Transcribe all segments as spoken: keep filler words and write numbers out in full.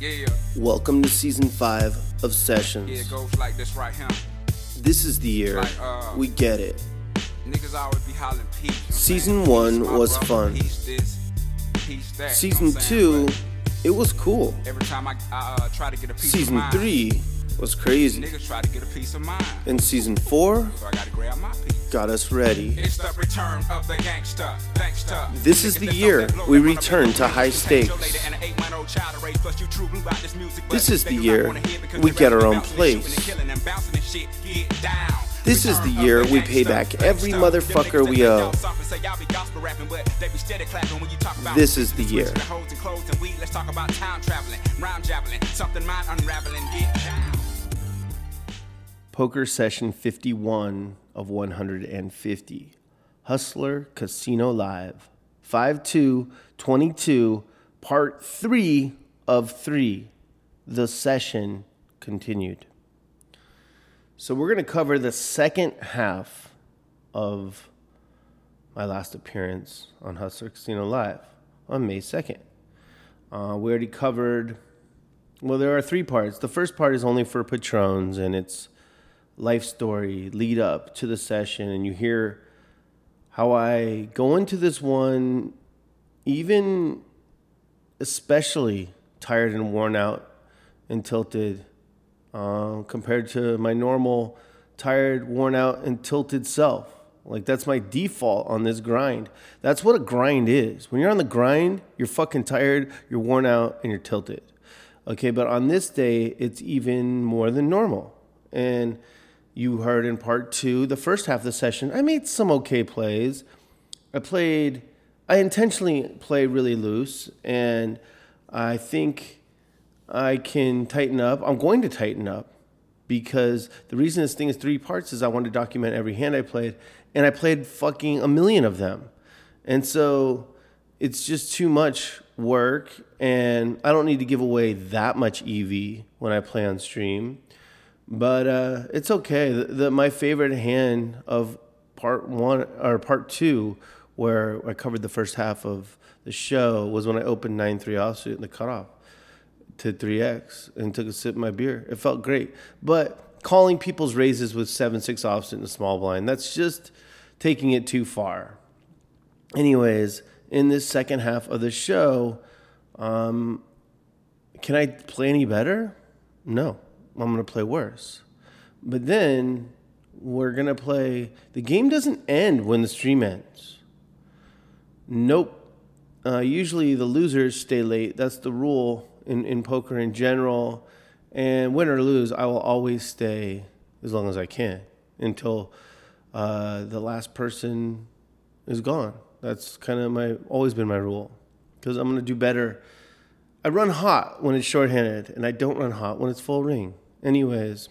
Yeah. Welcome to season five of Sessions. Yeah, it goes like this right here. This is the year. Like, uh, we get it. Niggas always be hollering peace. You know Season one peace, was brother, fun. Peace this, peace that, Season you know two, but it was cool. every time I, I uh, try to get a piece Season of mind, three was crazy. niggas try to get a piece of mind. And season four So I gotta grab my piece. got us ready. It's the return of the gangster. Gangster. This is the year we return to high stakes. This is the year we get our own place. This is the year we pay back every motherfucker we owe. This is the year. Poker session fifty-one of one hundred fifty. Hustler Casino Live. five two twenty-two, part three of three. The session continued. So we're going to cover the second half of my last appearance on Hustler Casino Live on May second. Uh, we already covered, well, there are three parts. The first part is only for patrons, and it's life story, lead up to the session, and you hear how I go into this one, even especially tired and worn out and tilted, uh, compared to my normal tired, worn out, and tilted self. Like, that's my default on this grind. That's what a grind is. When you're on the grind, you're fucking tired, you're worn out, and you're tilted. Okay, but on this day, it's even more than normal. And you heard in part two, the first half of the session, I made some okay plays. I played, I intentionally play really loose, and I think I can tighten up. I'm going to tighten up because the reason this thing is three parts is I want to document every hand I played, and I played fucking a million of them. And so it's just too much work, and I don't need to give away that much E V when I play on stream. But uh, it's okay. The, the, my favorite hand of part one or part two, where I covered the first half of the show, was when I opened nine three offsuit in the cutoff to three X and took a sip of my beer. It felt great. But calling people's raises with seven six offsuit in the small blind, that's just taking it too far. Anyways, in this second half of the show, um, can I play any better? No. I'm going to play worse. But then we're going to play. The game doesn't end when the stream ends. Nope. Uh, usually the losers stay late. That's the rule in, in poker in general. And win or lose, I will always stay as long as I can until uh, the last person is gone. That's kind of my always been my rule, because I'm going to do better. I run hot when it's shorthanded, and I don't run hot when it's full ring. Anyways,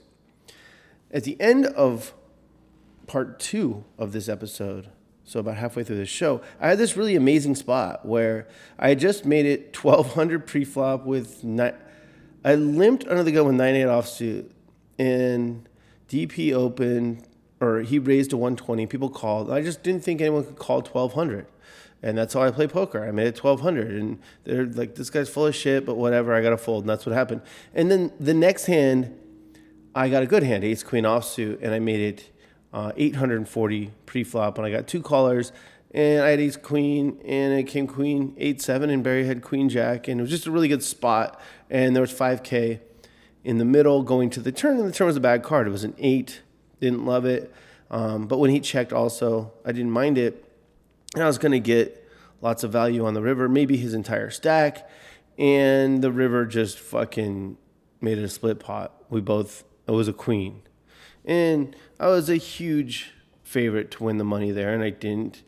at the end of part two of this episode, so about halfway through the show, I had this really amazing spot where I had just made it twelve hundred pre-flop with nine. I limped under the gun with nine eight offsuit, and D P opened, or he raised to one twenty. People called. I just didn't think anyone could call twelve hundred. And that's how I play poker. I made it twelve hundred, and they're like, this guy's full of shit, but whatever, I got to fold, and that's what happened. And then the next hand, I got a good hand, ace queen offsuit, and I made it uh, eight hundred forty pre-flop, and I got two callers, and I had ace queen, and it came queen eight seven, and Barry had queen jack, and it was just a really good spot, and there was five K in the middle going to the turn, and the turn was a bad card. It was an eight, didn't love it, um, but when he checked also, I didn't mind it. And I was going to get lots of value on the river, maybe his entire stack. And the river just fucking made it a split pot. We both, it was a queen. And I was a huge favorite to win the money there, and I didn't.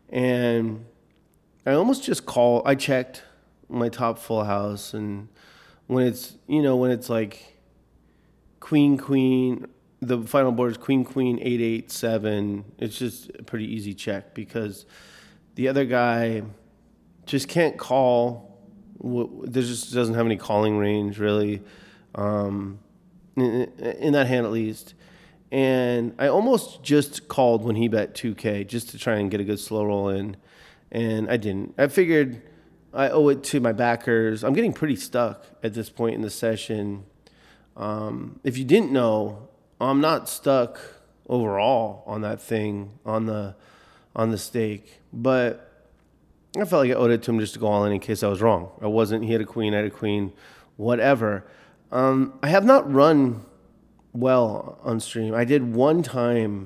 And I almost just called, I checked my top full house. And when it's, you know, when it's like queen, queen, the final board is queen, queen, eight, eight, seven. It's just a pretty easy check because the other guy just can't call. There just doesn't have any calling range, really, um, in, in that hand at least. And I almost just called when he bet two K just to try and get a good slow roll in, and I didn't. I figured I owe it to my backers. I'm getting pretty stuck at this point in the session. Um, if you didn't know, I'm not stuck overall on that thing, on the on the stake. But I felt like I owed it to him just to go all in in case I was wrong. I wasn't. He had a queen, I had a queen, whatever. Um, I have not run well on stream. I did one time.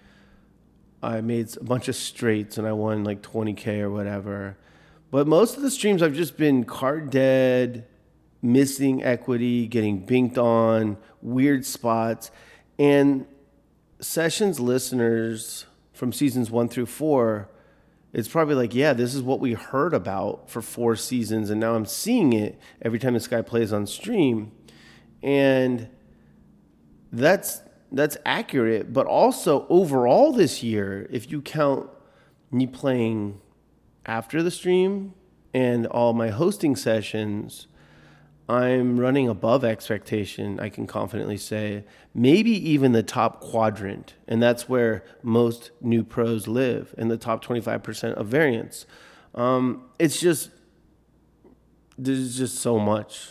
I made a bunch of straights and I won like twenty K or whatever. But most of the streams I've just been card dead, missing equity, getting binked on, weird spots. And Sessions listeners from seasons one through four, it's probably like, yeah, this is what we heard about for four seasons, and now I'm seeing it every time this guy plays on stream. And that's that's accurate. But also overall this year, if you count me playing after the stream and all my hosting sessions, I'm running above expectation, I can confidently say. Maybe even the top quadrant. And that's where most new pros live, in the top twenty-five percent of variance. Um, it's just, there's just so much.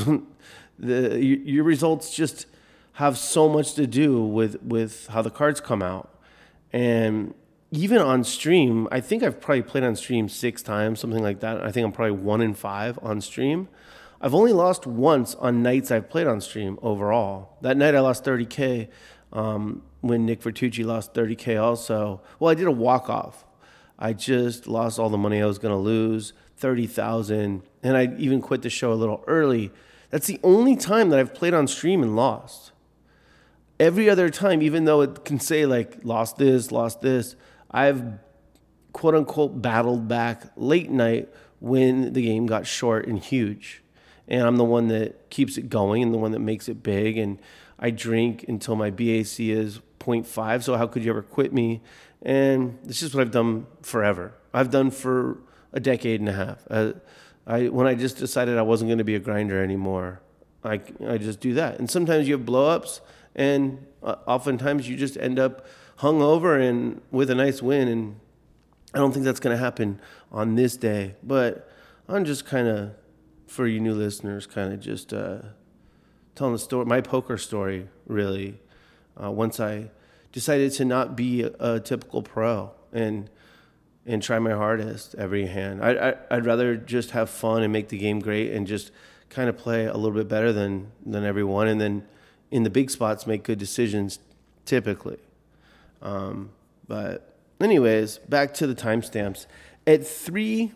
the Your results just have so much to do with, with how the cards come out. And even on stream, I think I've probably played on stream six times, something like that. I think I'm probably one in five on stream. I've only lost once on nights I've played on stream overall. That night I lost thirty K um, when Nick Vertucci lost thirty K also. Well, I did a walk-off. I just lost all the money I was going to lose, thirty thousand dollars, and I even quit the show a little early. That's the only time that I've played on stream and lost. Every other time, even though it can say like lost this, lost this, I've quote-unquote battled back late night when the game got short and huge. And I'm the one that keeps it going and the one that makes it big. And I drink until my B A C is zero point five. So how could you ever quit me? And it's just what I've done forever. I've done for a decade and a half. Uh, I when I just decided I wasn't going to be a grinder anymore, I, I just do that. And sometimes you have blow-ups, and uh, oftentimes you just end up hungover and with a nice win. And I don't think that's going to happen on this day. But I'm just kind of, for you new listeners, kind of just uh, telling the story, my poker story, really. Uh, once I decided to not be a, a typical pro and and try my hardest every hand. I, I, I'd rather just have fun and make the game great and just kind of play a little bit better than, than everyone, and then in the big spots make good decisions typically. Um, but anyways, back to the timestamps. At three,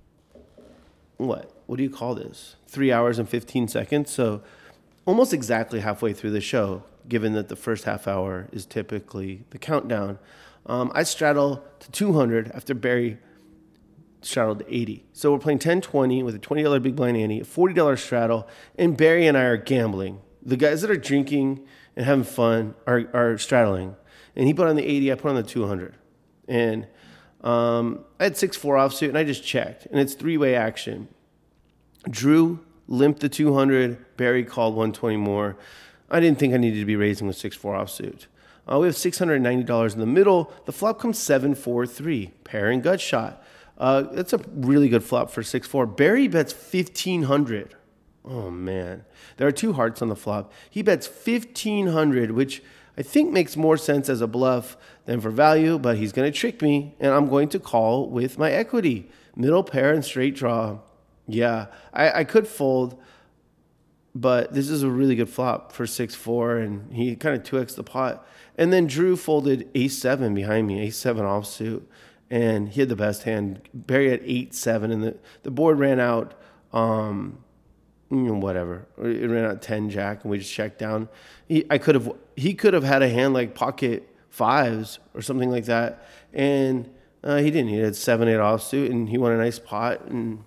what? What do you call this? Three hours and fifteen seconds. So almost exactly halfway through the show, given that the first half hour is typically the countdown. Um, I straddle to two hundred after Barry straddled to eighty. So we're playing ten twenty with a twenty dollars big blind ante, a forty dollars straddle, and Barry and I are gambling. The guys that are drinking and having fun are, are straddling. And he put on the eighty, I put on the two hundred. And um, I had six four offsuit, and I just checked. And it's three-way action. Drew limped the two hundred. Barry called one twenty more. I didn't think I needed to be raising with six four offsuit. Uh, we have six hundred ninety dollars in the middle. The flop comes seven four three. Pair and gut shot. Uh, that's a really good flop for six four. Barry bets fifteen hundred. Oh, man. There are two hearts on the flop. He bets fifteen hundred, which I think makes more sense as a bluff than for value, but he's going to trick me, and I'm going to call with my equity. Middle pair and straight draw. Yeah, I, I could fold, but this is a really good flop for six four, and he kind of two X the pot. And then Drew folded ace seven behind me, ace seven offsuit, and he had the best hand. Barry had eight seven, and the, the board ran out, um, you know, whatever. It ran out ten jack, and we just checked down. He, I could have, he could have had a hand like pocket fives or something like that, and uh, he didn't. He had seven eight offsuit, and he won a nice pot, and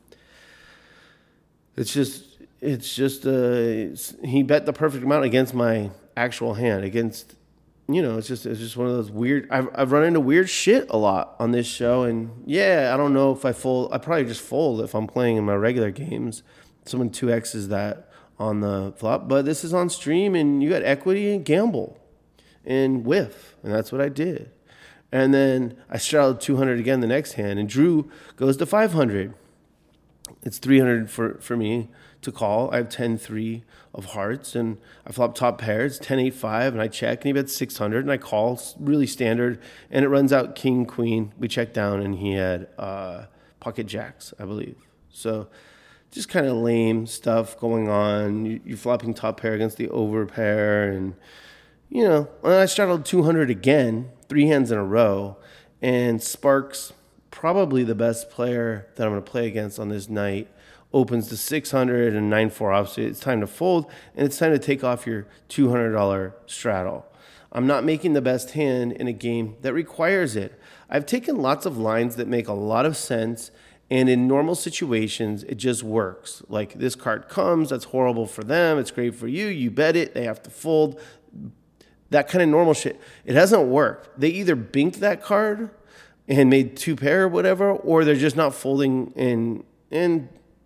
it's just, it's just, uh, it's, he bet the perfect amount against my actual hand, against, you know, it's just, it's just one of those weird, I've, I've run into weird shit a lot on this show. And yeah, I don't know if I fold, I probably just fold if I'm playing in my regular games. Someone two X's that on the flop, but this is on stream and you got equity and gamble and whiff. And that's what I did. And then I straddled two hundred again the next hand, and Drew goes to five hundred. It's three hundred for, for me to call. I have ten three of hearts, and I flop top pairs, ten eight five, and I check, and he bets six hundred, and I call, really standard, and it runs out king, queen. We check down, and he had uh, pocket jacks, I believe. So just kind of lame stuff going on. You, you're flopping top pair against the over pair, and, you know, and I straddled two hundred again, three hands in a row, and Sparks, probably the best player that I'm going to play against on this night, opens to six hundred and nine four offsuit. It's time to fold, and it's time to take off your two hundred dollars straddle. I'm not making the best hand in a game that requires it. I've taken lots of lines that make a lot of sense, and in normal situations, it just works. Like, this card comes, that's horrible for them, it's great for you, you bet it, they have to fold. That kind of normal shit. It hasn't worked. They either binked that card and made two pair or whatever, or they're just not folding. And and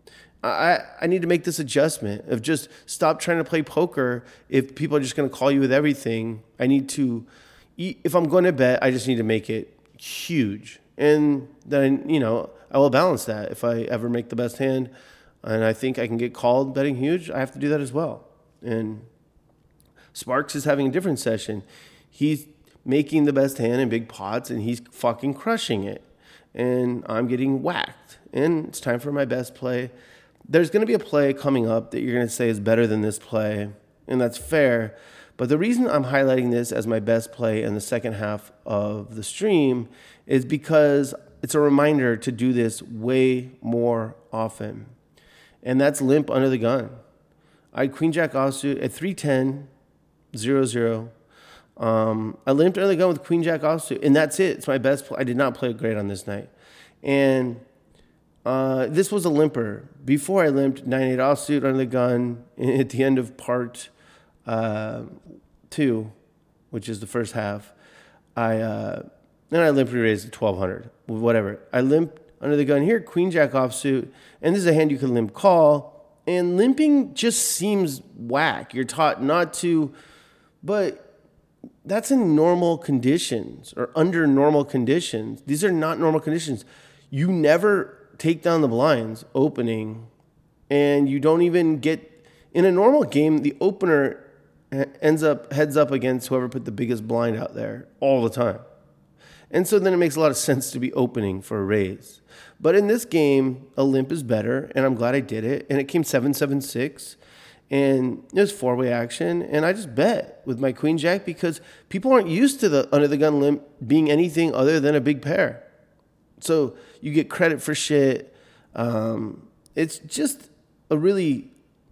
I I need to make this adjustment of just stop trying to play poker if people are just going to call you with everything. I need to, if I'm going to bet, I just need to make it huge. And then, you know, I will balance that. If I ever make the best hand and I think I can get called betting huge, I have to do that as well. And Sparks is having a different session. He's making the best hand in big pots, and he's fucking crushing it. And I'm getting whacked. And it's time for my best play. There's going to be a play coming up that you're going to say is better than this play, and that's fair. But the reason I'm highlighting this as my best play in the second half of the stream is because it's a reminder to do this way more often. And that's limp under the gun. I had Queen Jack offsuit at three ten, zero zero. Um, I limped under the gun with Queen Jack offsuit, and that's it. It's my best play. I did not play great on this night. And uh, this was a limper. Before I limped, nine eight offsuit under the gun at the end of part uh, two, which is the first half. I uh, then I limped raised to twelve hundred, whatever. I limped under the gun here, Queen Jack offsuit, and this is a hand you can limp call. And limping just seems whack. You're taught not to, but that's in normal conditions or under normal conditions. These are not normal conditions. You never take down the blinds opening, and you don't even get, in a normal game, the opener ends up heads up against whoever put the biggest blind out there all the time. And so then it makes a lot of sense to be opening for a raise. But in this game, a limp is better, and I'm glad I did it. And it came seven seven six. And it was four-way action, and I just bet with my Queen Jack because people aren't used to the under-the-gun limp being anything other than a big pair. So you get credit for shit. Um, it's just a really,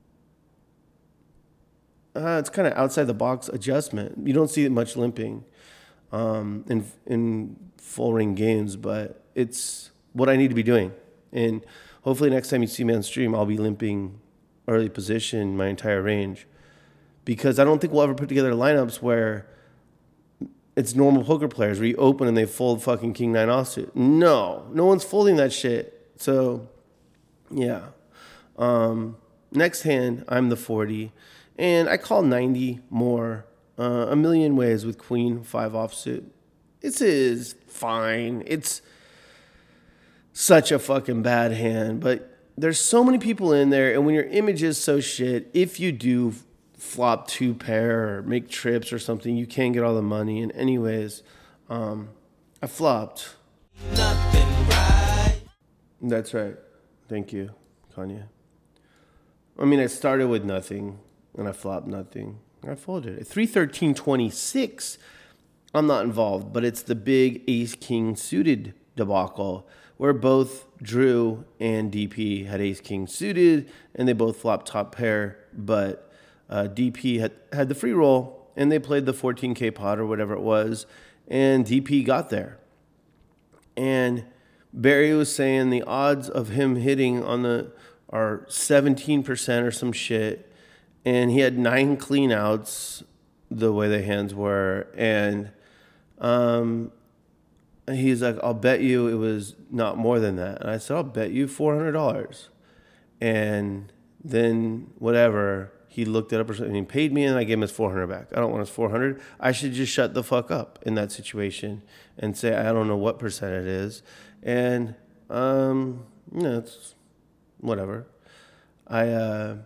uh, it's kind of outside-the-box adjustment. You don't see much limping um, in in full-ring games, but it's what I need to be doing. And hopefully next time you see me on stream, I'll be limping early position my entire range, because I don't think we'll ever put together lineups where it's normal poker players where you open and they fold fucking king nine offsuit. No, no one's folding that shit. So yeah. Um, next hand, I'm the forty, and I call ninety more uh, a million ways with queen five offsuit. This is fine. It's such a fucking bad hand, but there's so many people in there, and when your image is so shit, if you do flop two pair or make trips or something, you can get all the money. And anyways, um, I flopped. Nothing right. That's right. Thank you, Kanye. I mean, I started with nothing, and I flopped nothing. I folded. At three thirteen twenty-six, I'm not involved, but it's the big ace-king suited debacle where both Drew and D P had ace-king suited, and they both flopped top pair, but uh, D P had, had the free roll, and they played the fourteen K pot or whatever it was, and D P got there. And Barry was saying the odds of him hitting on the are seventeen percent or some shit, and he had nine clean outs the way the hands were, and um, he's like, I'll bet you it was not more than that. And I said, I'll bet you four hundred dollars. And then whatever, he looked it up or something, and he paid me, and I gave him his four hundred back. I don't want his four hundred. I should just shut the fuck up in that situation and say, I don't know what percent it is. And, um, you know, it's whatever. I, uh,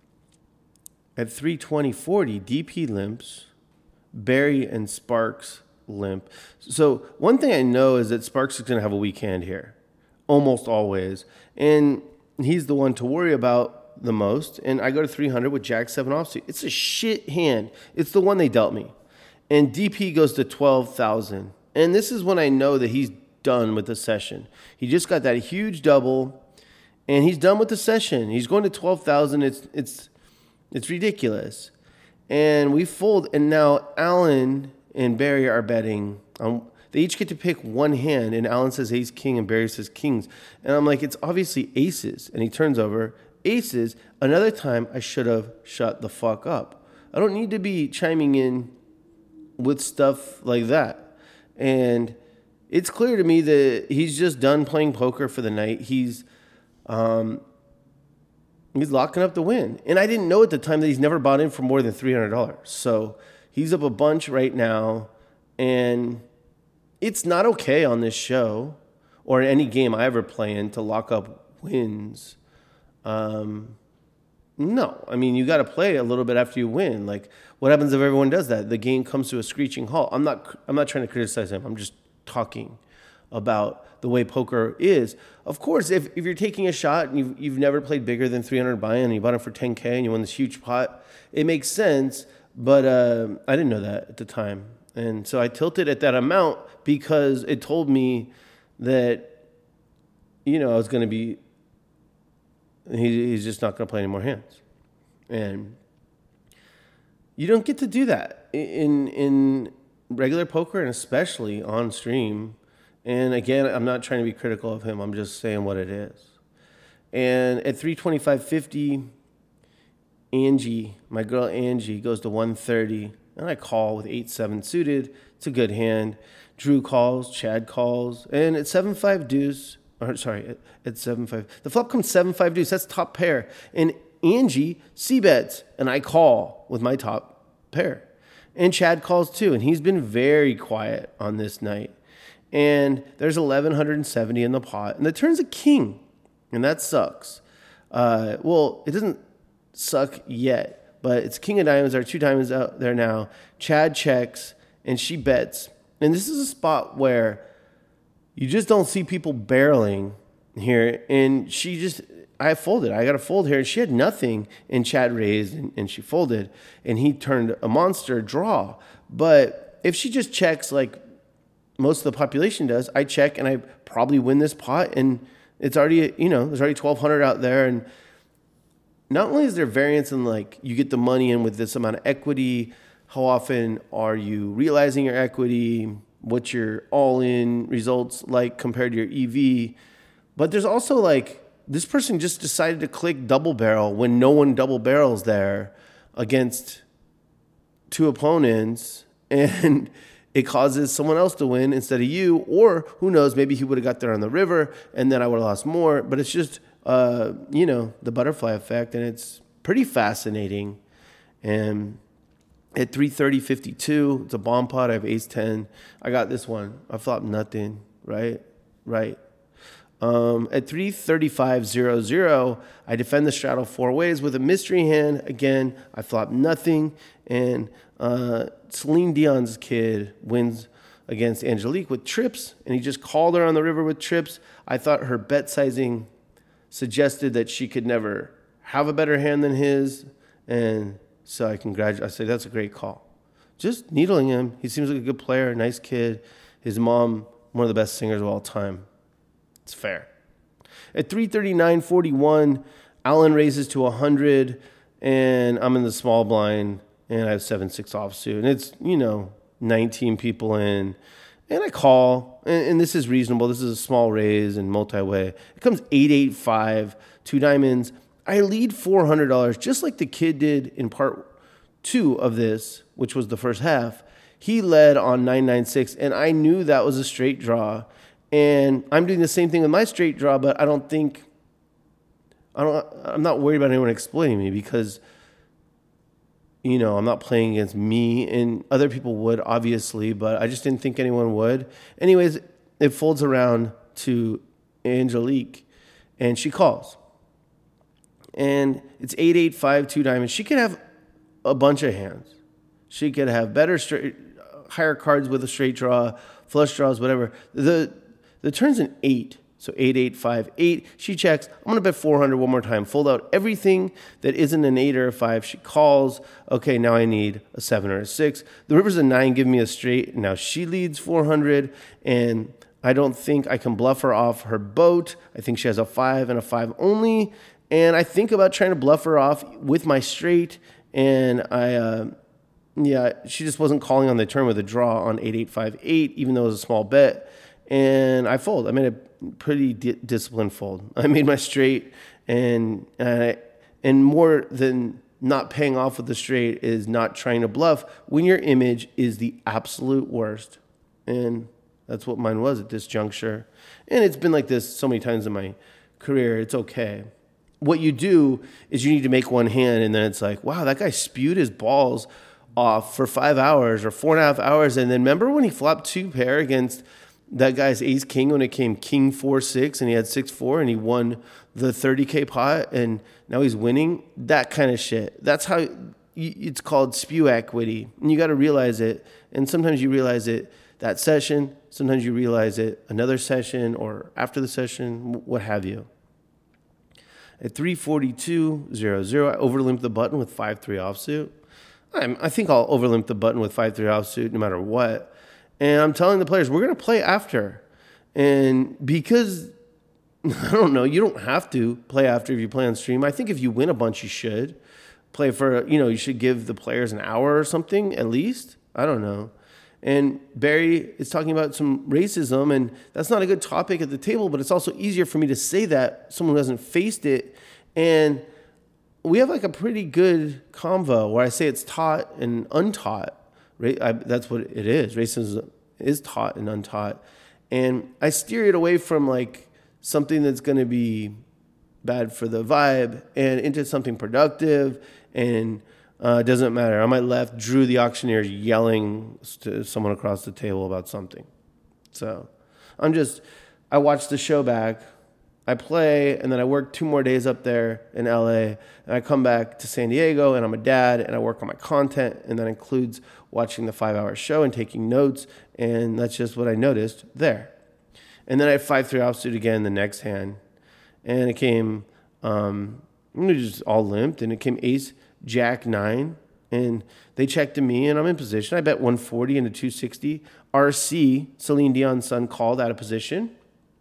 at three twenty forty, D P limps, Barry and Sparks limp. So one thing I know is that Sparks is going to have a weak hand here, almost always. And he's the one to worry about the most. And I go to three hundred with Jack seven offsuit. It's a shit hand. It's the one they dealt me. And D P goes to twelve thousand. And this is when I know that he's done with the session. He just got that huge double, and he's done with the session. He's going to twelve thousand. It's it's it's ridiculous. And we fold, and now Alan and Barry are betting. Um, they each get to pick one hand, and Alan says ace king, and Barry says kings. And I'm like, it's obviously aces. And he turns over aces. Another time, I should have shut the fuck up. I don't need to be chiming in with stuff like that. And it's clear to me that he's just done playing poker for the night. He's um, he's locking up the win. And I didn't know at the time that he's never bought in for more than three hundred dollars. So he's up a bunch right now. And it's not okay on this show or any game I ever play in to lock up wins. Um, no. I mean, you got to play a little bit after you win. Like, what happens if everyone does that? The game comes to a screeching halt. I'm not I'm not trying to criticize him. I'm just talking about the way poker is. Of course, if, if you're taking a shot and you've, you've never played bigger than three hundred buy-in and you bought it for ten K and you won this huge pot, it makes sense. But uh, I didn't know that at the time. And so I tilted at that amount because it told me that, you know, I was going to be, he, he's just not going to play any more hands. And you don't get to do that in in regular poker and especially on stream. And again, I'm not trying to be critical of him. I'm just saying what it is. And at three twenty-five fifty, Angie, my girl Angie, goes to one thirty. And I call with eight seven suited. It's a good hand. Drew calls, Chad calls. And at seven five deuce, or sorry, at, at seven five, the flop comes seven five deuce. That's top pair. And Angie c-bets, and I call with my top pair. And Chad calls too, and he's been very quiet on this night. And there's eleven seventy in the pot, and the turn's a king, and that sucks. Uh, well, it doesn't suck yet, but it's king of diamonds. There are two diamonds out there now. Chad checks, and she bets. And this is a spot where you just don't see people barreling here, and she just... I folded. I got to fold here. And she had nothing. And Chad raised and, and she folded. And he turned a monster draw. But if she just checks like most of the population does, I check and I probably win this pot. And it's already, you know, there's already twelve hundred out there. And not only is there variance in like you get the money in with this amount of equity, how often are you realizing your equity? What's your all-in results like compared to your E V? But there's also like, this person just decided to click double barrel when no one double barrels there against two opponents, and it causes someone else to win instead of you. Or who knows, maybe he would have got there on the river and then I would have lost more. But it's just, uh, you know, the butterfly effect, and it's pretty fascinating. And at three thirty fifty-two, it's a bomb pot. I have ace ten. I got this one. I flopped nothing, right? Right. Um, at three thirty-five hundred, I defend the straddle four ways with a mystery hand. Again, I flop nothing. And uh, Celine Dion's kid wins against Angelique with trips, and he just called her on the river with trips. I thought her bet sizing suggested that she could never have a better hand than his. And so I congratulate. I say, that's a great call. Just needling him. He seems like a good player, nice kid. His mom, one of the best singers of all time. It's fair. At three thirty-nine forty-one, Alan raises to one hundred, and I'm in the small blind, and I have seven six offsuit. And it's, you know, nineteen people in. And I call, and, and this is reasonable. This is a small raise and multi-way. It comes eight eight five, two diamonds. I lead four hundred dollars, just like the kid did in part two of this, which was the first half. He led on nine nine six, and I knew that was a straight draw. And I'm doing the same thing with my straight draw, but I don't think, I don't, I'm not worried about anyone exploiting me because, you know, I'm not playing against me, and other people would, obviously, but I just didn't think anyone would. Anyways, it folds around to Angelique, and she calls. And it's eight eight five two diamonds. She could have a bunch of hands. She could have better straight, higher cards with a straight draw, flush draws, whatever. The the turn's an eight. So eight eight five eight. She checks. I'm going to bet four hundred one more time. Fold out everything that isn't an eight or a five. She calls. Okay, now I need a seven or a six. The river's a nine. Give me a straight. Now she leads four hundred. And I don't think I can bluff her off her boat. I think she has a five and a five only. And I think about trying to bluff her off with my straight. And I, uh, yeah, she just wasn't calling on the turn with a draw on eight eight five eight, even though it was a small bet. And I fold. I made a pretty di- disciplined fold. I made my straight, and and, I, and more than not paying off with the straight is not trying to bluff when your image is the absolute worst. And that's what mine was at this juncture. And it's been like this so many times in my career. It's okay. What you do is you need to make one hand, and then it's like, wow, that guy spewed his balls off for five hours or four and a half hours. And then remember when he flopped two pair against that guy's ace king when it came king four six and he had six four and he won the thirty K pot and now he's winning? That kind of shit. That's how you, it's called spew equity. And you got to realize it. And sometimes you realize it that session. Sometimes you realize it another session or after the session, what have you. At three forty-two zero zero, I overlimped the button with five three offsuit. I'm, I think I'll overlimp the button with five three offsuit no matter what. And I'm telling the players, we're going to play after. And because, I don't know, you don't have to play after if you play on stream. I think if you win a bunch, you should play for, you know, you should give the players an hour or something at least. I don't know. And Barry is talking about some racism, and that's not a good topic at the table, but it's also easier for me to say that, someone who hasn't faced it. And we have like a pretty good convo where I say it's taught and untaught. I, that's what it is. Racism is taught and untaught. And I steer it away from like something that's going to be bad for the vibe and into something productive. And uh, it doesn't matter. On my left, Drew the auctioneer is yelling to someone across the table about something. So I'm just, I watch the show back. I play, and then I work two more days up there in L A, and I come back to San Diego, and I'm a dad, and I work on my content, and that includes watching the five-hour show and taking notes, and that's just what I noticed there. And then I had five three offsuit again the next hand, and it came, um, it just all limped, and it came ace, jack, nine, and they checked to me, and I'm in position. I bet one forty into two sixty. R C, Celine Dion's son, called out of position,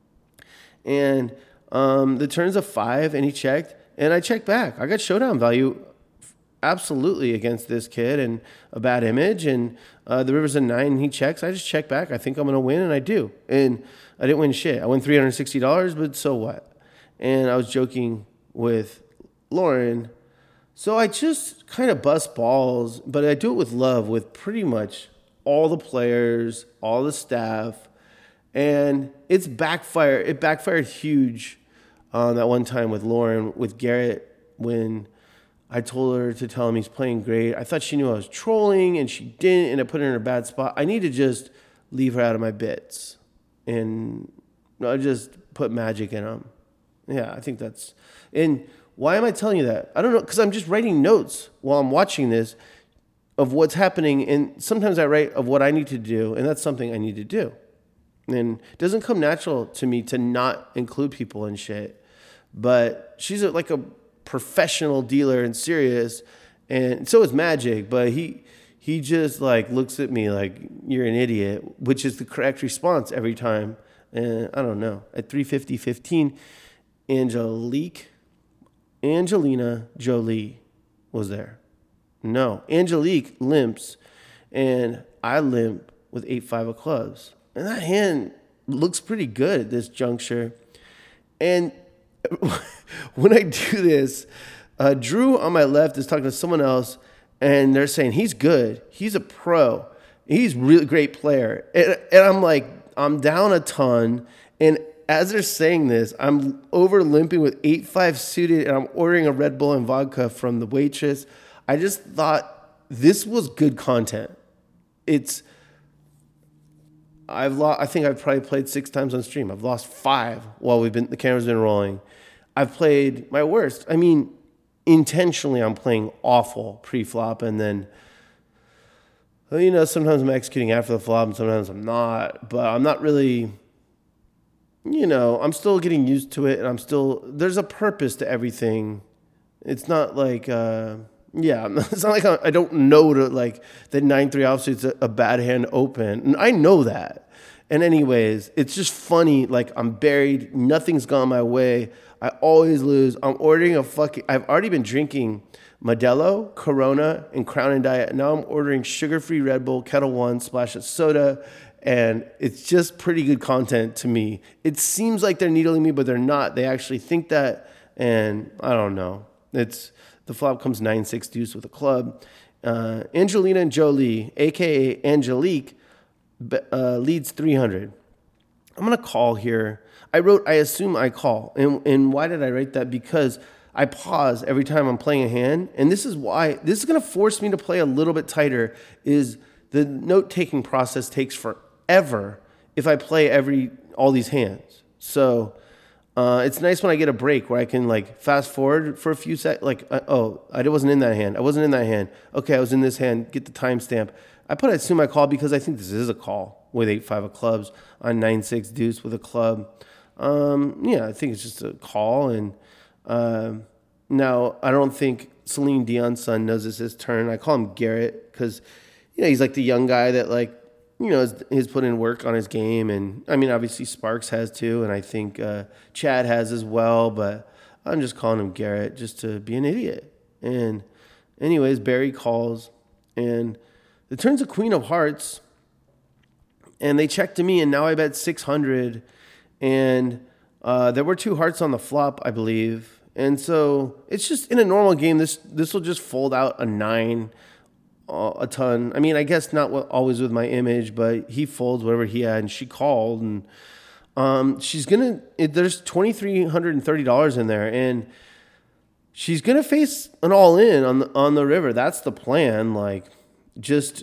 and Um, the turn's a five, and he checked, and I checked back. I got showdown value absolutely against this kid and a bad image, and uh, the river's a nine, and he checks. I just check back. I think I'm going to win, and I do. And I didn't win shit. I won three hundred sixty dollars, but so what? And I was joking with Lauren. So I just kind of bust balls, but I do it with love with pretty much all the players, all the staff, and it's backfired. It backfired huge on that one time with Lauren, with Garrett, when I told her to tell him he's playing great. I thought she knew I was trolling, and she didn't, and I put her in a bad spot. I need to just leave her out of my bits, and I just put magic in them. Yeah, I think that's... And why am I telling you that? I don't know, because I'm just writing notes while I'm watching this of what's happening, and sometimes I write of what I need to do, and that's something I need to do. And it doesn't come natural to me to not include people in shit. But she's a, like a professional dealer and serious. And so is Magic. But he he just like looks at me like, you're an idiot, which is the correct response every time. And I don't know. At three fifty fifteen, Angelique, Angelina Jolie was there. No, Angelique limps. And I limp with eight five of clubs. And that hand looks pretty good at this juncture. And when I do this, uh, Drew on my left is talking to someone else, and they're saying he's good. He's a pro. He's a really great player. And, and I'm like, I'm down a ton. And as they're saying this, I'm over limping with eight five suited, and I'm ordering a Red Bull and vodka from the waitress. I just thought this was good content. It's... I've lost, I think I've probably played six times on stream. I've lost five while we've been the camera's been rolling. I've played my worst. I mean, intentionally I'm playing awful pre-flop, and then, you know, sometimes I'm executing after the flop and sometimes I'm not, but I'm not really, you know, I'm still getting used to it, and I'm still, there's a purpose to everything. It's not like, uh, yeah, it's not like I, I don't know to, like, that nine three offsuit's a, a bad hand open. And I know that. And anyways, it's just funny, like, I'm buried, nothing's gone my way, I always lose. I'm ordering a fucking, I've already been drinking Modelo, Corona, and Crown and Diet. Now I'm ordering sugar-free Red Bull, Kettle One, splash of soda, and it's just pretty good content to me. It seems like they're needling me, but they're not. They actually think that, and I don't know. It's, the flop comes nine six deuce with a club. Uh, Angelina Jolie, a k a. Angelique, uh, leads three hundred. I'm going to call here. I wrote, I assume I call. And, and why did I write that? Because I pause every time I'm playing a hand. And this is why, this is going to force me to play a little bit tighter, is the note-taking process takes forever if I play every, all these hands. So uh, it's nice when I get a break where I can like fast forward for a few seconds. Like, uh, oh, I wasn't in that hand. I wasn't in that hand. Okay, I was in this hand. Get the timestamp. I put I assume I call because I think this is a call with eight five of clubs on nine six deuce with a club. Um, yeah, I think it's just a call. And uh, now I don't think Celine Dion's son knows it's his turn. I call him Garrett because, you know, he's like the young guy that, like, you know, has, has put in work on his game. And I mean, obviously Sparks has too. And I think uh, Chad has as well. But I'm just calling him Garrett just to be an idiot. And anyways, Barry calls. And the turn's a queen of hearts. And they check to me. And now I bet six hundred. And uh, there were two hearts on the flop, I believe. And so it's just in a normal game, this this will just fold out a nine, uh, a ton. I mean, I guess not what, always with my image, but he folds whatever he had, and she called. And um, she's going to, there's two thousand three hundred thirty dollars in there. And she's going to face an all-in on the, on the river. That's the plan. Like, just,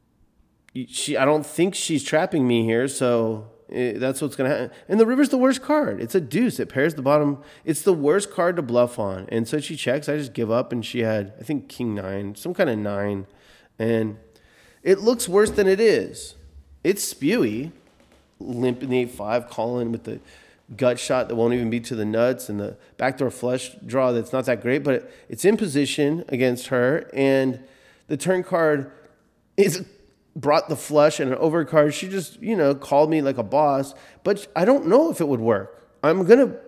she. I don't think she's trapping me here, so It, that's what's going to happen. And the river's the worst card. It's a deuce. It pairs the bottom. It's the worst card to bluff on. And so she checks. I just give up. And she had, I think, king nine, some kind of nine. And it looks worse than it is. It's spewy. Limp in the eight five, calling with the gut shot that won't even be to the nuts, and the backdoor flush draw that's not that great. But it's in position against her. And the turn card is brought the flush and an overcard. She just, you know, called me like a boss, but I don't know if it would work. I'm going to,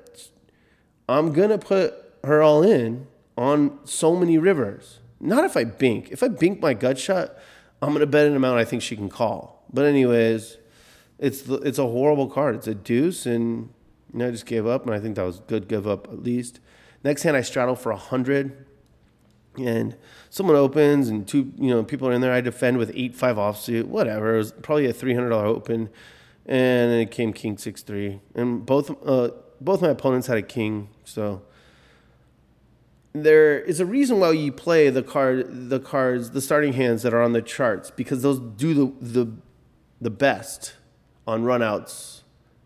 I'm going to put her all in on so many rivers. Not if I bink. If I bink my gut shot, I'm going to bet an amount I think she can call. But anyways, it's the, it's a horrible card. It's a deuce, and you know, I just gave up, and I think that was good give up at least. Next hand I straddle for one hundred. And someone opens, and two, you know, people are in there. I defend with eight five offsuit, whatever. It was probably a three hundred dollars open, and then it came king six three. And both uh, both my opponents had a king, so there is a reason why you play the card, the cards, the starting hands that are on the charts, because those do the the the best on runouts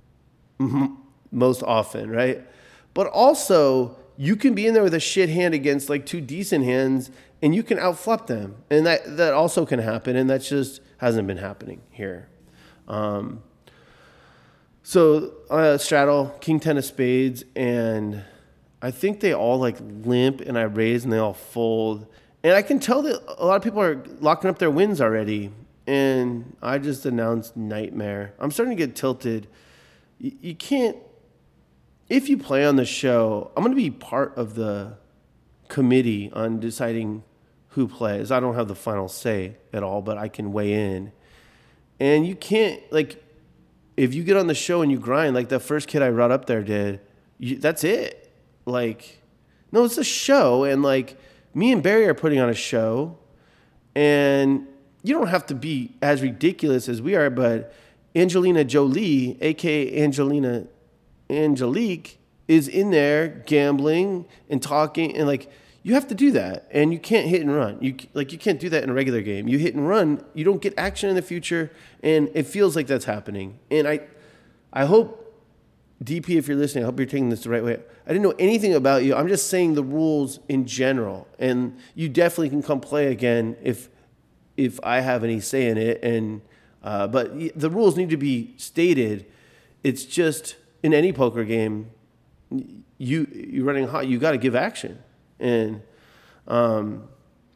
most often, right? But also, you can be in there with a shit hand against like two decent hands, and you can outflop them. And that, that also can happen, and that just hasn't been happening here. Um, so uh, straddle, king ten of spades, and I think they all like limp, and I raise, and they all fold. And I can tell that a lot of people are locking up their wins already, and I just announced nightmare. I'm starting to get tilted. You, you can't, if you play on the show, I'm going to be part of the committee on deciding who plays. I don't have the final say at all, but I can weigh in. And you can't, like, if you get on the show and you grind, like the first kid I brought up there did, you, that's it. Like, no, it's a show. And, like, me and Barry are putting on a show. And you don't have to be as ridiculous as we are, but Angelina Jolie, a k a. Angelina Angelique, is in there gambling and talking, and like, you have to do that, and you can't hit and run. You like you can't do that in a regular game. You hit and run, you don't get action in the future, and it feels like that's happening. And I, I hope D P, if you're listening, I hope you're taking this the right way. I didn't know anything about you. I'm just saying the rules in general. And you definitely can come play again if if I have any say in it. And uh, but the rules need to be stated. It's just in any poker game, you you're running hot. You got to give action. And um,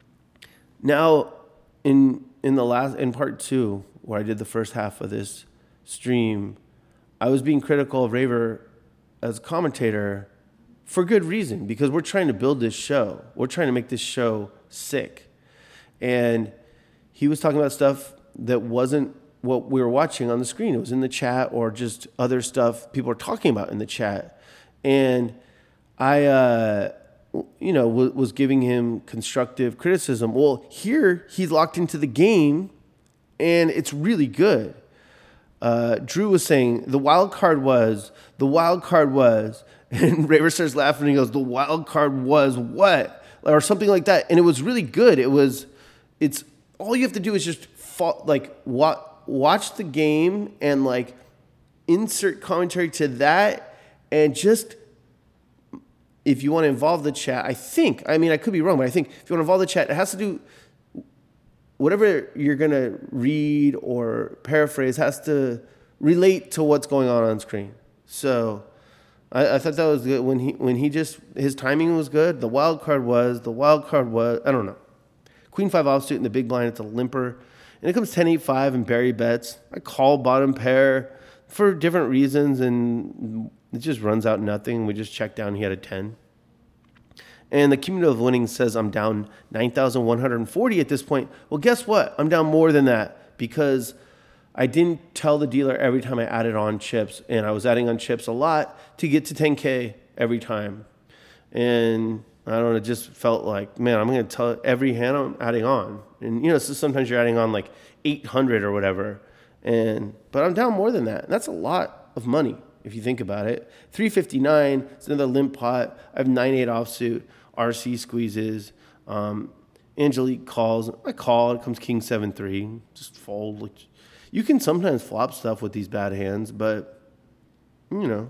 now in in the last in part two, where I did the first half of this stream, I was being critical of Raver as a commentator for good reason, because we're trying to build this show. We're trying to make this show sick. And he was talking about stuff that wasn't what we were watching on the screen. It was in the chat or just other stuff people were talking about in the chat. And I, uh, you know, w- was giving him constructive criticism. Well, here he's locked into the game, and it's really good. Uh, Drew was saying the wild card was, the wild card was, and Raver starts laughing and he goes, the wild card was what? Or something like that. And it was really good. It was, it's, all you have to do is just fo- like wa- watch the game and like insert commentary to that. And just, if you want to involve the chat, I think, I mean, I could be wrong, but I think if you want to involve the chat, it has to do, whatever you're going to read or paraphrase has to relate to what's going on on screen. So I, I thought that was good when he when he just, his timing was good. The wild card was, the wild card was, I don't know. Queen five offsuit in the big blind, it's a limper. And it comes ten eight five and Barry bets. I call bottom pair for different reasons, and it just runs out nothing. We just check down, he had a ten. And the cumulative winnings says I'm down nine thousand one hundred forty at this point. Well, guess what? I'm down more than that because I didn't tell the dealer every time I added on chips. And I was adding on chips a lot to get to ten K every time. And I don't know, it just felt like, man, I'm going to tell every hand I'm adding on. And, you know, so sometimes you're adding on like eight hundred or whatever. And but I'm down more than that. And that's a lot of money if you think about it. three fifty-nine, it's another limp pot. I have nine eight offsuit. R C squeezes, um, Angelique calls. I call. It comes king seven three. Just fold. Like, you can sometimes flop stuff with these bad hands, but you know,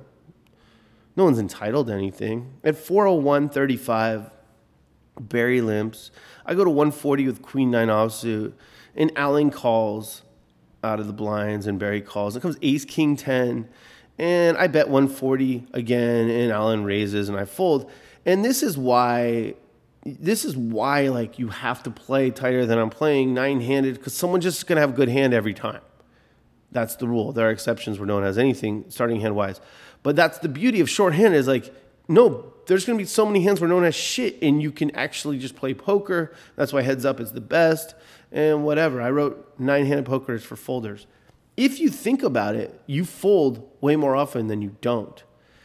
no one's entitled to anything. At four oh one thirty-five, Barry limps. I go to one forty with queen nine offsuit, and Allen calls out of the blinds, and Barry calls. It comes ace king ten, and I bet one forty again, and Allen raises, and I fold. And this is why, this is why, like, you have to play tighter than I'm playing nine-handed, because someone's just going to have a good hand every time. That's the rule. There are exceptions where no one has anything starting hand-wise. But that's the beauty of shorthand is, like, no, there's going to be so many hands where no one has shit, and you can actually just play poker. That's why heads up is the best, and whatever. I wrote nine-handed pokers for folders. If you think about it, you fold way more often than you don't.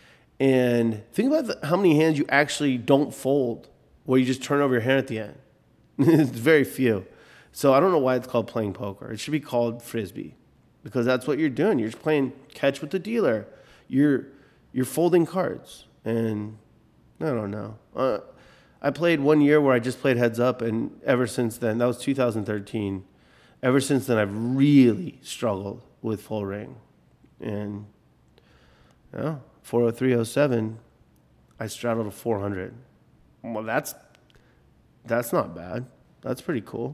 And think about the, how many hands you actually don't fold where you just turn over your hand at the end. It's very few. So I don't know why it's called playing poker. It should be called frisbee because that's what you're doing. You're just playing catch with the dealer. You're you're folding cards. And I don't know. Uh, I played one year where I just played heads up, and ever since then, that was two thousand thirteen. Ever since then, I've really struggled with full ring. And, you know, four oh three oh seven, I straddled a four hundred. Well, that's that's not bad. That's pretty cool.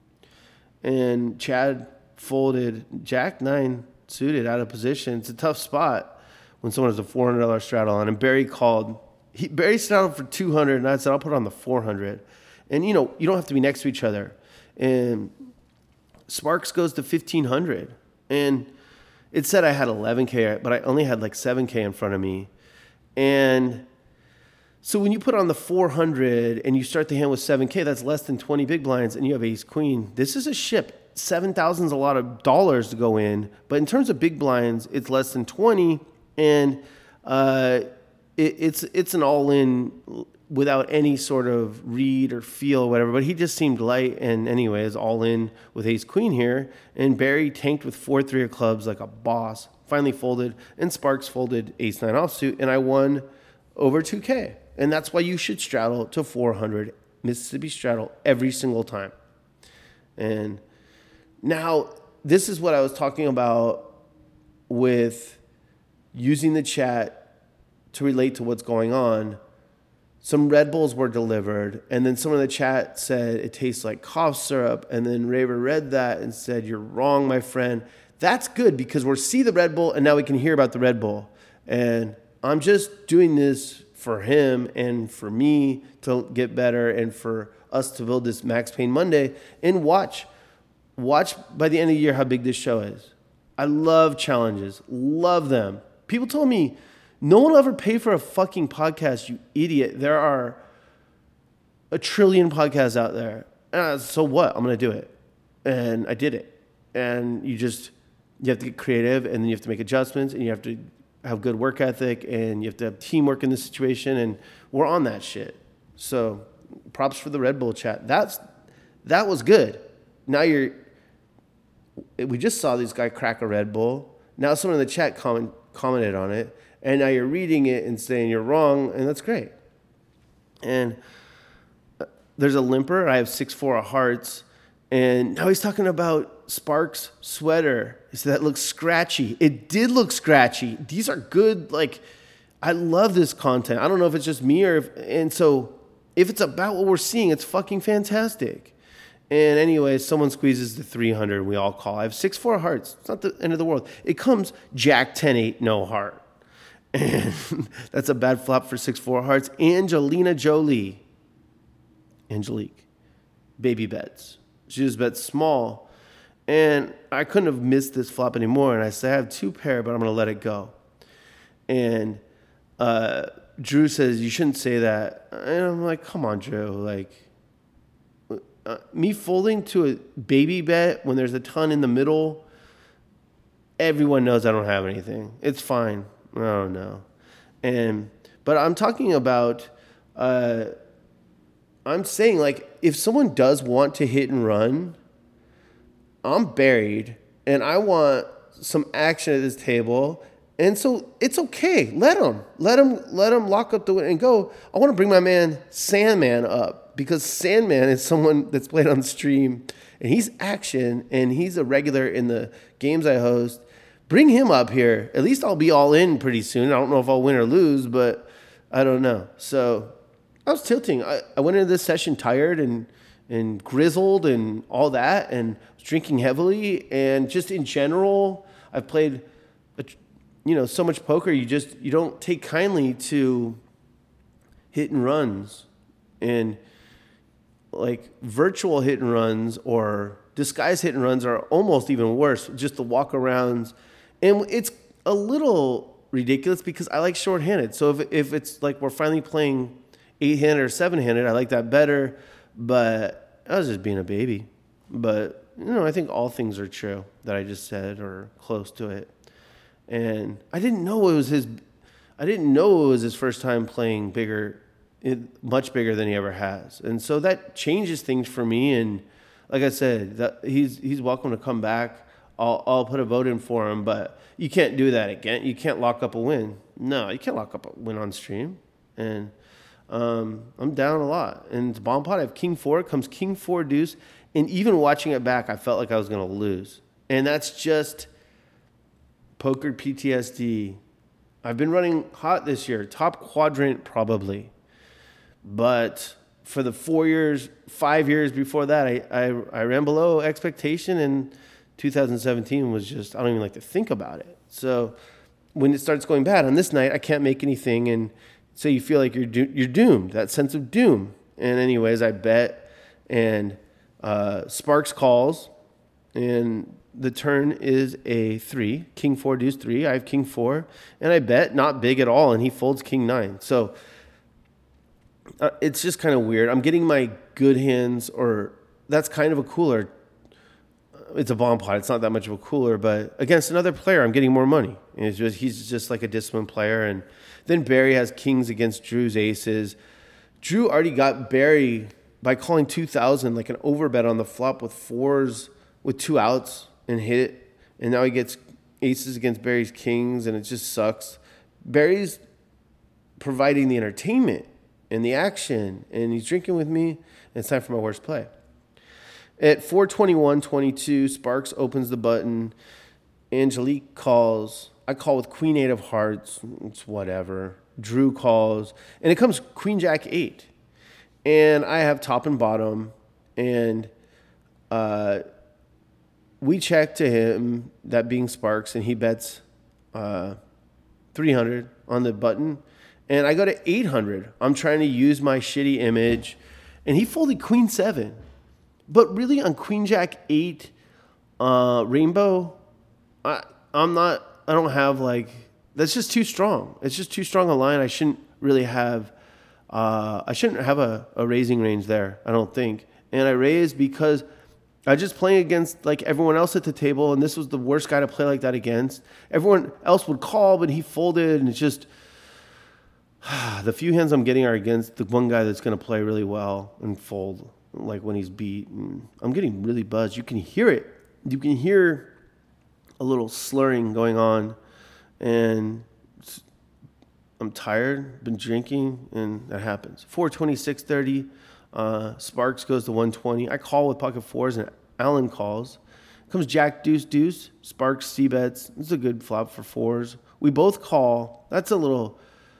And Chad folded Jack nine suited out of position. It's a tough spot when someone has a four hundred dollars straddle on. And Barry called. He, Barry straddled for two hundred, and I said, I'll put on the four hundred. And, you know, you don't have to be next to each other. And Sparks goes to fifteen hundred. And it said I had eleven K, but I only had like seven K in front of me. And so when you put on the four hundred and you start the hand with seven K, that's less than twenty big blinds, and you have ace queen. This is a ship. seven thousand is a lot of dollars to go in. But in terms of big blinds, it's less than twenty. And uh, it, it's it's an all-in without any sort of read or feel or whatever. But he just seemed light, and anyways, all in with ace queen here. And Barry tanked with four three of clubs like a boss. Finally folded, and Sparks folded ace nine offsuit, and I won over two K. And that's why you should straddle to four hundred Mississippi straddle every single time. And now this is what I was talking about with using the chat to relate to what's going on. Some Red Bulls were delivered, and then someone in the chat said it tastes like cough syrup, and then Raver read that and said, "You're wrong, my friend." That's good because we'll see the Red Bull, and now we can hear about the Red Bull. And I'm just doing this for him and for me to get better and for us to build this Max Payne Monday and watch. Watch by the end of the year how big this show is. I love challenges. Love them. People told me, no one will ever pay for a fucking podcast, you idiot. There are a trillion podcasts out there. Uh, so what? I'm going to do it. And I did it. And you just, you have to get creative, and then you have to make adjustments, and you have to have good work ethic, and you have to have teamwork in this situation, and we're on that shit. So props for the Red Bull chat. That's That was good. Now you're, we just saw this guy crack a Red Bull. Now someone in the chat comment, commented on it. And now you're reading it and saying you're wrong, and that's great. And there's a limper. I have six four of hearts. And now he's talking about Sparks' sweater. He said that looks scratchy. It did look scratchy. These are good. Like, I love this content. I don't know if it's just me or if, and so if it's about what we're seeing, it's fucking fantastic. And anyway, someone squeezes the three hundred, and we all call. I have six four hearts. It's not the end of the world. It comes Jack ten eight, no heart. And that's a bad flop for six four hearts. Angelina Jolie. Angelique. Baby bets. She just bet small. And I couldn't have missed this flop anymore. And I said, I have two pair, but I'm going to let it go. And uh, Drew says, you shouldn't say that. And I'm like, come on, Drew. Like, uh, me folding to a baby bet when there's a ton in the middle, everyone knows I don't have anything. It's fine. Oh no, and but I'm talking about. Uh, I'm saying like if someone does want to hit and run, I'm buried and I want some action at this table, and so it's okay. Let them, let them, let them lock up the win and go. I want to bring my man Sandman up because Sandman is someone that's played on stream and he's action and he's a regular in the games I host. Bring him up here. At least I'll be all in pretty soon. I don't know if I'll win or lose, but I don't know. So I was tilting. I, I went into this session tired and and grizzled and all that, and was drinking heavily. And just in general, I've played, a, you know, so much poker. You just you don't take kindly to hit and runs, and like virtual hit and runs or disguise hit and runs are almost even worse. Just the walk arounds. And it's a little ridiculous because I like short-handed. So if if it's like we're finally playing eight-handed or seven-handed, I like that better. But I was just being a baby. But, you know, I think all things are true that I just said or close to it. And I didn't know it was his I didn't know it was his first time playing bigger, much bigger than he ever has. And so that changes things for me. And like I said, that he's he's welcome to come back. I'll I'll put a vote in for him, but you can't do that again. You can't lock up a win. No, you can't lock up a win on stream. And um, I'm down a lot. And it's bomb pot. I have king four. It comes king four deuce. And even watching it back, I felt like I was going to lose. And that's just poker P T S D. I've been running hot this year. Top quadrant probably. But for the four years, five years before that, I, I, I ran below expectation, and two thousand seventeen was just, I don't even like to think about it. So when it starts going bad on this night, I can't make anything, and so you feel like you're do- you're doomed, that sense of doom. And anyways, I bet, and uh, Sparks calls, and the turn is a three, king four deuce three. I have king four, and I bet not big at all, and he folds king nine. So uh, it's just kind of weird. I'm getting my good hands, or that's kind of a cooler. It's a bomb pot. It's not that much of a cooler, but against another player, I'm getting more money. And it's just, he's just like a disciplined player. And then Barry has kings against Drew's aces. Drew already got Barry by calling two thousand, like an overbet on the flop with fours with two outs and hit it. And now he gets aces against Barry's kings, and it just sucks. Barry's providing the entertainment and the action, and he's drinking with me, and it's time for my worst play. At four twenty-one twenty-two, Sparks opens the button. Angelique calls I call with queen eight of hearts. It's whatever. Drew calls, and it comes queen jack eight, and I have top and bottom, and uh, we check to him, that being Sparks, and he bets uh, three hundred on the button, and I go to eight hundred. I'm trying to use my shitty image, and he folded queen seven, but really on queen jack eight, uh, rainbow, I I'm not. I don't have like. That's just too strong. It's just too strong a line. I shouldn't really have, uh, I shouldn't have a, a raising range there, I don't think. And I raised because I just playing against like everyone else at the table, and this was the worst guy to play like that against. Everyone else would call, but he folded, and it's just, the few hands I'm getting are against the one guy that's going to play really well and fold, like when he's beat. And I'm getting really buzzed. You can hear it. You can hear a little slurring going on. And I'm tired, been drinking, and that happens. four twenty, six thirty, uh, Sparks goes to one twenty. I call with pocket fours, and Allen calls. Comes jack, deuce, deuce. Sparks c-bets. This is a good flop for fours. We both call. That's a little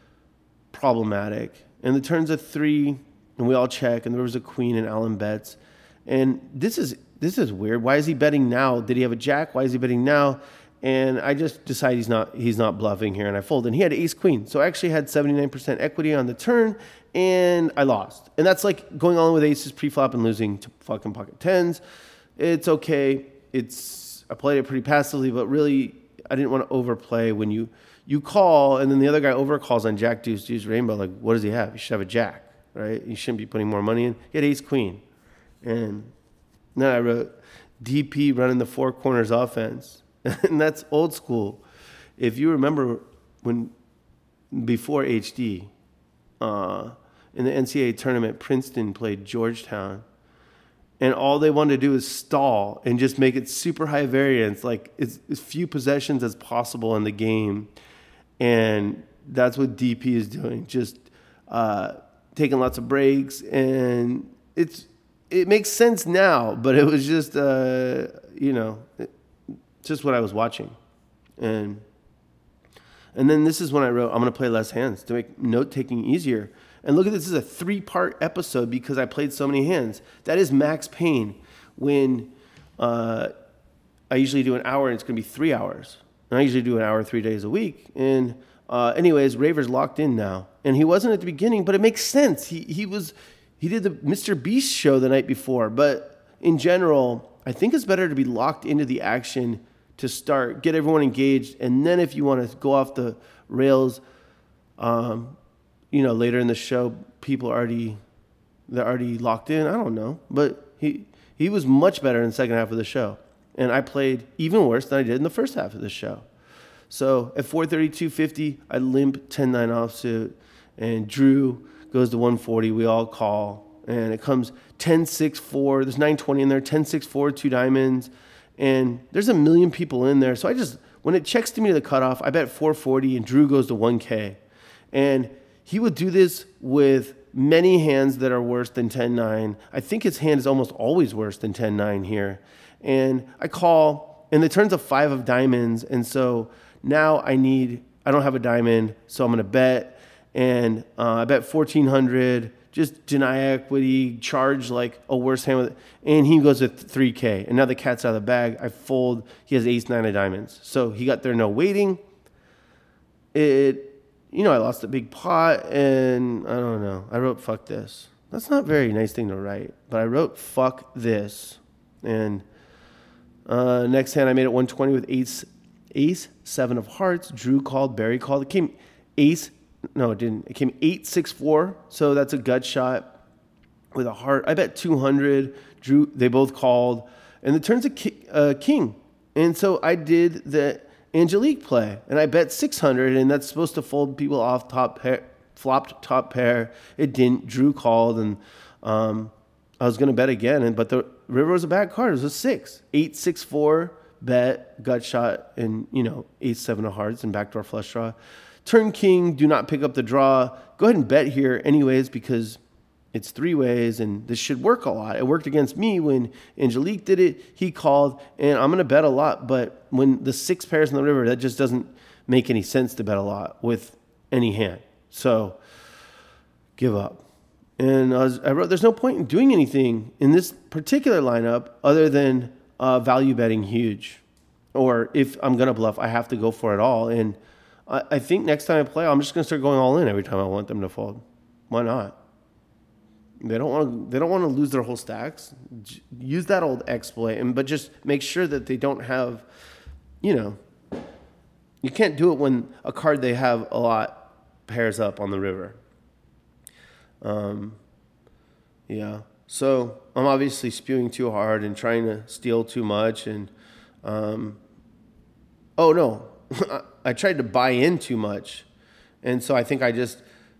problematic. And the turn's a three, and we all check, and there was a queen, and Allen bets. And this is this is weird. Why is he betting now? Did he have a jack? Why is he betting now? And I just decided he's not he's not bluffing here, and I folded. And he had ace queen, so I actually had seventy-nine percent equity on the turn, and I lost. And that's like going all in with aces pre-flop and losing to fucking pocket tens. It's okay. It's I played it pretty passively, but really I didn't want to overplay when you you call, and then the other guy overcalls on jack, deuce, deuce, rainbow. Like, what does he have? He should have a jack, right? You shouldn't be putting more money in. He had ace queen, and then I wrote D P running the four corners offense. And that's old school. If you remember when, before H D, uh, in the N C double A tournament, Princeton played Georgetown. And all they wanted to do is stall and just make it super high variance, like as, as few possessions as possible in the game. And that's what D P is doing, just uh, taking lots of breaks. And it's it makes sense now, but it was just, uh, you know... It, just what I was watching. And and then this is when I wrote, I'm going to play less hands to make note-taking easier. And look at this, this is a three-part episode because I played so many hands. That is max pain when uh, I usually do an hour and it's going to be three hours. And I usually do an hour three days a week. And uh, anyways, Raver's locked in now. And he wasn't at the beginning, but it makes sense. He he was he did the Mister Beast show the night before. But in general, I think it's better to be locked into the action to start, get everyone engaged, and then if you want to go off the rails, um, you know, later in the show, people already they're already locked in. I don't know, but he he was much better in the second half of the show, and I played even worse than I did in the first half of the show. So at four thirty, two fifty, I limp ten nine offsuit, and Drew goes to one forty. We all call, and it comes ten six four. There's nine twenty in there, ten six four, two diamonds. And there's a million people in there. So I just, when it checks to me to the cutoff, I bet four forty and Drew goes to one K. And he would do this with many hands that are worse than ten nine. I think his hand is almost always worse than ten nine here. And I call, and the turn's a five of diamonds. And so now I need, I don't have a diamond, so I'm going to bet. And uh, I bet fourteen hundred. Just deny equity, charge like a worse hand with it. And he goes with three K. And now the cat's out of the bag. I fold. He has ace nine of diamonds. So he got there no waiting. It, you know, I lost a big pot and I don't know. I wrote fuck this. That's not a very nice thing to write. But I wrote fuck this. And uh, next hand I made it one twenty with ace, ace, seven of hearts. Drew called, Barry called. It came ace. No, it didn't. It came eight six four, so that's a gut shot with a heart. I bet two hundred. Drew, they both called, and the turn's a ki- uh, king. And so I did the Angelique play, and I bet six hundred, and that's supposed to fold people off top pair, flopped top pair. It didn't. Drew called, and um, I was going to bet again, and but the river was a bad card. It was a six. eight six four, bet, gut shot, and, you know, ace seven of hearts and backdoor flush draw. Turn king, do not pick up the draw. Go ahead and bet here anyways because it's three ways and this should work a lot. It worked against me when Angelique did it. He called and I'm going to bet a lot. But when the six pairs in the river, that just doesn't make any sense to bet a lot with any hand. So give up. And I, was, I wrote, there's no point in doing anything in this particular lineup other than uh, value betting huge. Or if I'm going to bluff, I have to go for it all. And I, I think next time I play, I'm just going to start going all in every time I want them to fold. Why not? They don't want to. They don't want to lose their whole stacks. Use that old exploit, and but just make sure that they don't have, you know, you can't do it when a card they have a lot pairs up on the river. Um, yeah. So I'm obviously spewing too hard and trying to steal too much, and um, oh no, I tried to buy in too much, and so I think I just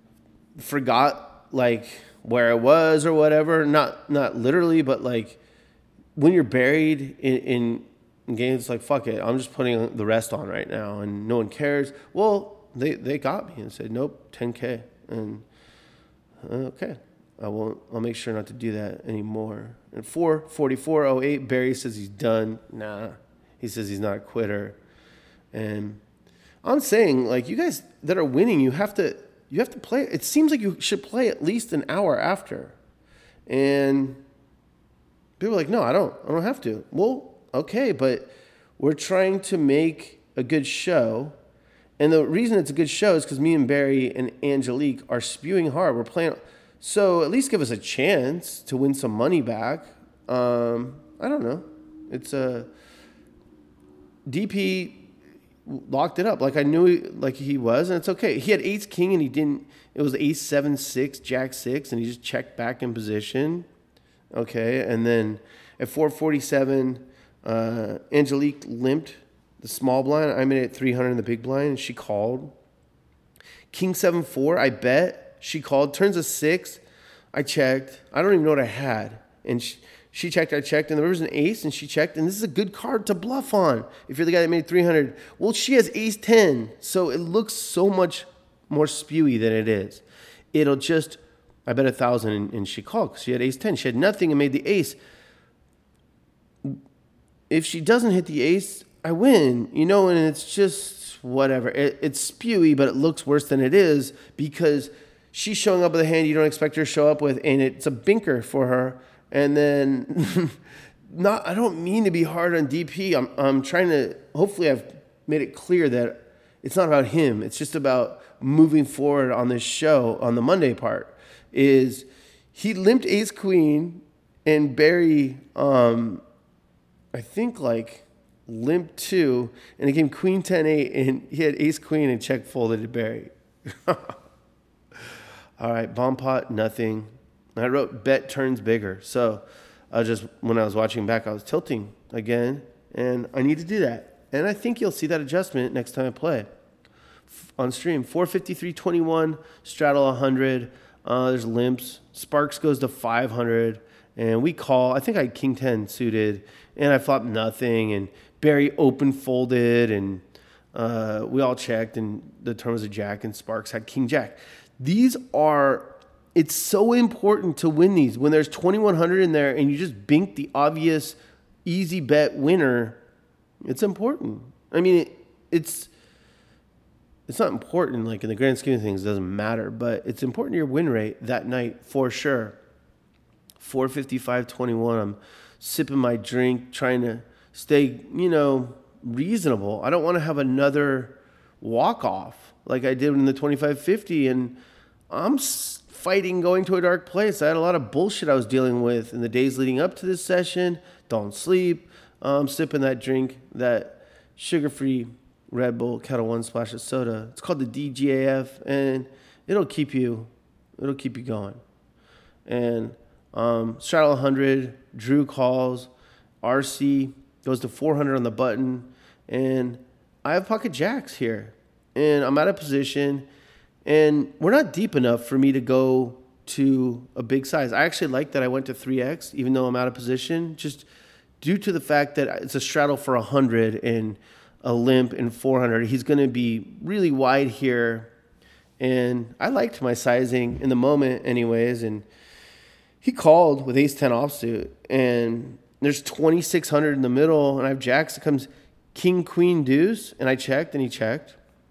forgot like where I was or whatever. Not not literally, but like when you're buried in, in, in games, like fuck it, I'm just putting the rest on right now, and no one cares. Well, they they got me and said nope, ten K, and okay, I won't. I'll make sure not to do that anymore. And four forty-four oh eight, Barry says he's done. Nah, he says he's not a quitter, and I'm saying like you guys that are winning, you have to. You have to play. It seems like you should play at least an hour after. And people are like, no, I don't. I don't have to. Well, okay, but we're trying to make a good show. And the reason it's a good show is because me and Barry and Angelique are spewing hard. We're playing. So at least give us a chance to win some money back. Um, I don't know. It's a D P locked it up like I knew he, like he was, and it's okay. He had ace king and he didn't. It was ace seven six jack six, and he just checked back in position. Okay, and then at four forty-seven, uh, Angelique limped the small blind. I made it three hundred in the big blind, and she called. King seven four, I bet. She called. Turns a six. I checked. I don't even know what I had, and she. She checked, I checked, and there was an ace, and she checked, and this is a good card to bluff on if you're the guy that made three hundred. Well, she has ace ten, so it looks so much more spewy than it is. It'll just, I bet a thousand, and, and she called because she had ace ten. She had nothing and made the ace. If she doesn't hit the ace, I win, you know, and it's just whatever. It, it's spewy, but it looks worse than it is because she's showing up with a hand you don't expect her to show up with, and it's a binker for her. And then, not. I don't mean to be hard on D P. I'm I'm trying to. Hopefully, I've made it clear that it's not about him. It's just about moving forward on this show on the Monday part. Is he limped ace queen and Barry? Um, I think like limped two, and it came queen ten eight, and he had ace queen and check folded to Barry. All right, bomb pot nothing. I wrote bet turns bigger. So I just, when I was watching back, I was tilting again, and I need to do that. And I think you'll see that adjustment next time I play on stream. four fifty-three twenty-one, straddle one hundred. Uh, there's limps. Sparks goes to five hundred, and we call. I think I had king ten suited, and I flopped nothing, and Barry open folded, and uh, we all checked, and the turn was a jack, and Sparks had king jack. These are... It's so important to win these. When there's twenty-one hundred in there and you just bink the obvious easy bet winner, it's important. I mean, it, it's it's not important, like in the grand scheme of things, it doesn't matter, but it's important to your win rate that night for sure. four fifty-five twenty-one, I'm sipping my drink, trying to stay, you know, reasonable. I don't want to have another walk-off like I did in the twenty-five fifty, and I'm fighting going to a dark place. I had a lot of bullshit I was dealing with in the days leading up to this session. Don't sleep. Um, sipping that drink, that sugar-free Red Bull, Kettle One splash of soda. It's called the D G A F, and it'll keep you, it'll keep you going. And um, straddle one hundred, Drew calls, R C goes to four hundred on the button, and I have pocket jacks here, and I'm out of position. And we're not deep enough for me to go to a big size. I actually like that I went to three X, even though I'm out of position, just due to the fact that it's a straddle for one hundred and a limp and four hundred. He's going to be really wide here. And I liked my sizing in the moment anyways. And he called with ace ten offsuit. And there's twenty-six hundred in the middle. And I have jacks that comes king, queen, deuce. And I checked and he checked.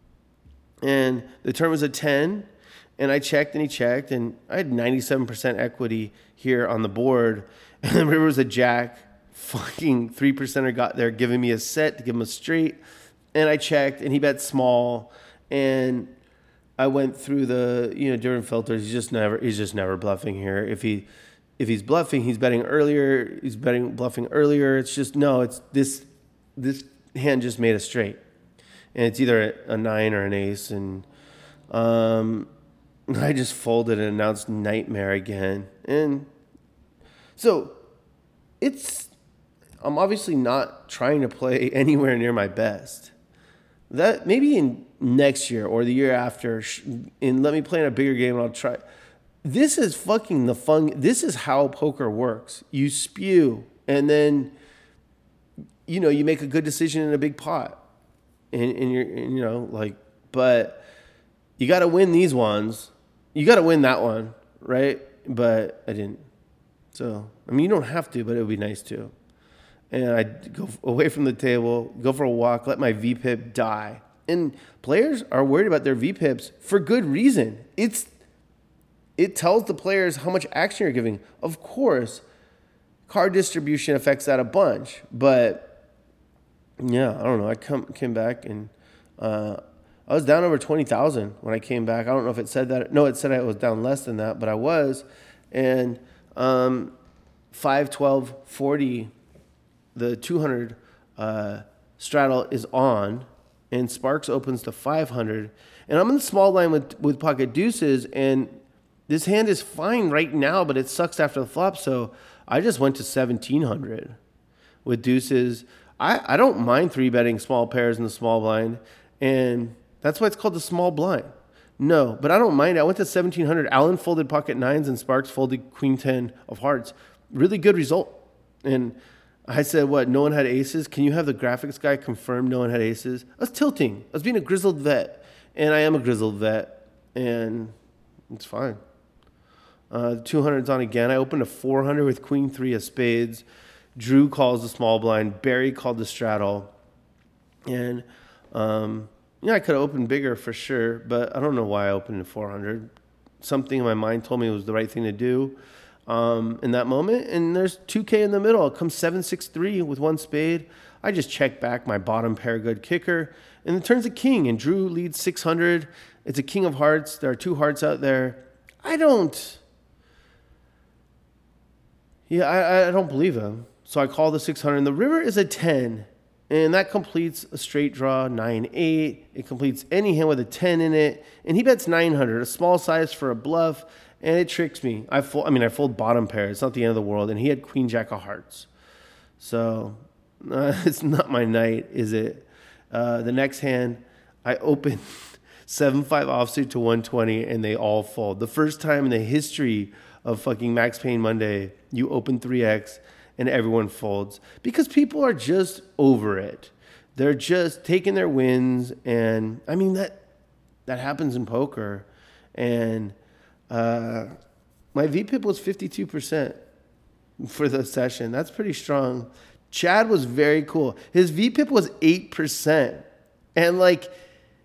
And the turn was a ten, and I checked and he checked, and I had ninety-seven percent equity here on the board. And the river was a jack. Fucking three percenter got there giving me a set to give him a straight. And I checked, and he bet small. And I went through the, you know, different filters. He's just never, he's just never bluffing here. If he, if he's bluffing, he's betting earlier. He's betting bluffing earlier. It's just, no, it's this, this hand just made a straight. And it's either a nine or an ace. And um, I just folded and announced nightmare again. And so it's, I'm obviously not trying to play anywhere near my best. That maybe in next year or the year after, and let me play in a bigger game and I'll try. This is fucking the fun. This is how poker works. You spew and then, you know, you make a good decision in a big pot. And, and you're, and, you know, like, but you got to win these ones. You got to win that one, right? But I didn't. So, I mean, you don't have to, but it would be nice to. And I'd go away from the table, go for a walk, let my V P I P die. And players are worried about their V P I Ps for good reason. It's It tells the players how much action you're giving. Of course, card distribution affects that a bunch. But, yeah, I don't know. I come, came back and uh, I was down over twenty thousand when I came back. I don't know if it said that. No, it said I was down less than that, but I was. And um, five, twelve, forty... the two hundred uh, straddle is on, and Sparks opens to five hundred. And I'm in the small line with, with pocket deuces, and this hand is fine right now, but it sucks after the flop. So I just went to seventeen hundred with deuces. I, I don't mind three betting small pairs in the small blind, and that's why it's called the small blind. No, but I don't mind. I went to seventeen hundred. Allen folded pocket nines, and Sparks folded queen ten of hearts. Really good result. And I said, what, no one had aces? Can you have the graphics guy confirm no one had aces? I was tilting. I was being a grizzled vet. And I am a grizzled vet. And it's fine. Uh, two hundred's on again. I opened a four hundred with queen three of spades. Drew calls the small blind. Barry called the straddle. And, um, yeah, I could have opened bigger for sure. But I don't know why I opened a four hundred. Something in my mind told me it was the right thing to do. Um, in that moment, and there's two K in the middle. It comes seven six three with one spade. I just check back my bottom pair good kicker, and it turns a king, and Drew leads six hundred. It's a king of hearts. There are two hearts out there. I don't, yeah, I, I don't believe him. So I call the six hundred, and the river is a ten, and that completes a straight draw, nine eight. It completes any hand with a ten in it, and he bets nine hundred, a small size for a bluff. And it tricks me. I fold, I mean, I fold bottom pair. It's not the end of the world. And he had queen jack of hearts. So uh, it's not my night, is it? Uh, the next hand, I open seven five offsuit to one twenty, and they all fold. The first time in the history of fucking Max Payne Monday, you open three X and everyone folds. Because people are just over it. They're just taking their wins. And, I mean, that that happens in poker. And Uh, my V P I P was fifty-two percent for the session. That's pretty strong. Chad was very cool. His V P I P was eight percent. And like,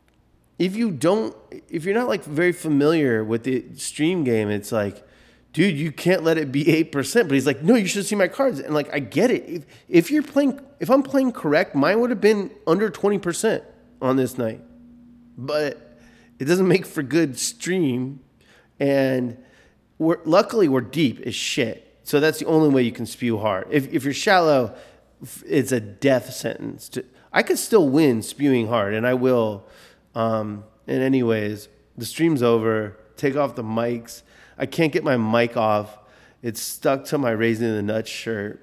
if you don't, if you're not like very familiar with the stream game, it's like, dude, you can't let it be eight percent. But he's like, no, you should see my cards. And like, I get it. If, if you're playing, if I'm playing correct, mine would have been under twenty percent on this night. But it doesn't make for good stream. And we're, luckily we're deep as shit. So that's the only way you can spew hard. If if you're shallow, it's a death sentence. To, I could still win spewing hard, and I will. Um, and anyways, the stream's over. Take off the mics. I can't get my mic off. It's stuck to my Raising the Nuts shirt.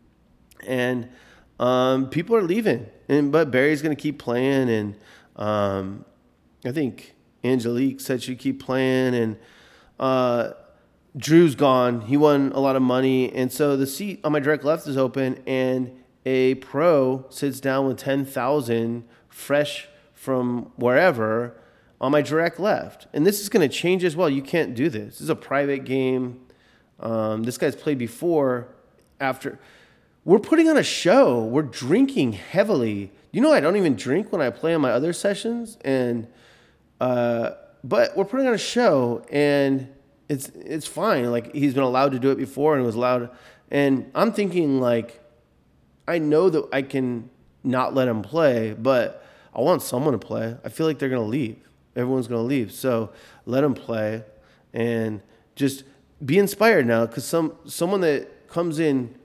And um, people are leaving. And but Barry's going to keep playing. And um, I think Angelique said she'd keep playing. And Uh, Drew's gone. He won a lot of money. And so the seat on my direct left is open, and a pro sits down with ten thousand fresh from wherever on my direct left. And this is going to change as well. You can't do this. This is a private game. Um, this guy's played before. After we're putting on a show. We're drinking heavily. You know, I don't even drink when I play on my other sessions. And Uh, but we're putting on a show, and it's it's fine. Like, he's been allowed to do it before, and was allowed. And I'm thinking, like, I know that I can not let him play, but I want someone to play. I feel like they're gonna leave. Everyone's gonna leave, so let him play, and just be inspired now, because some someone that comes in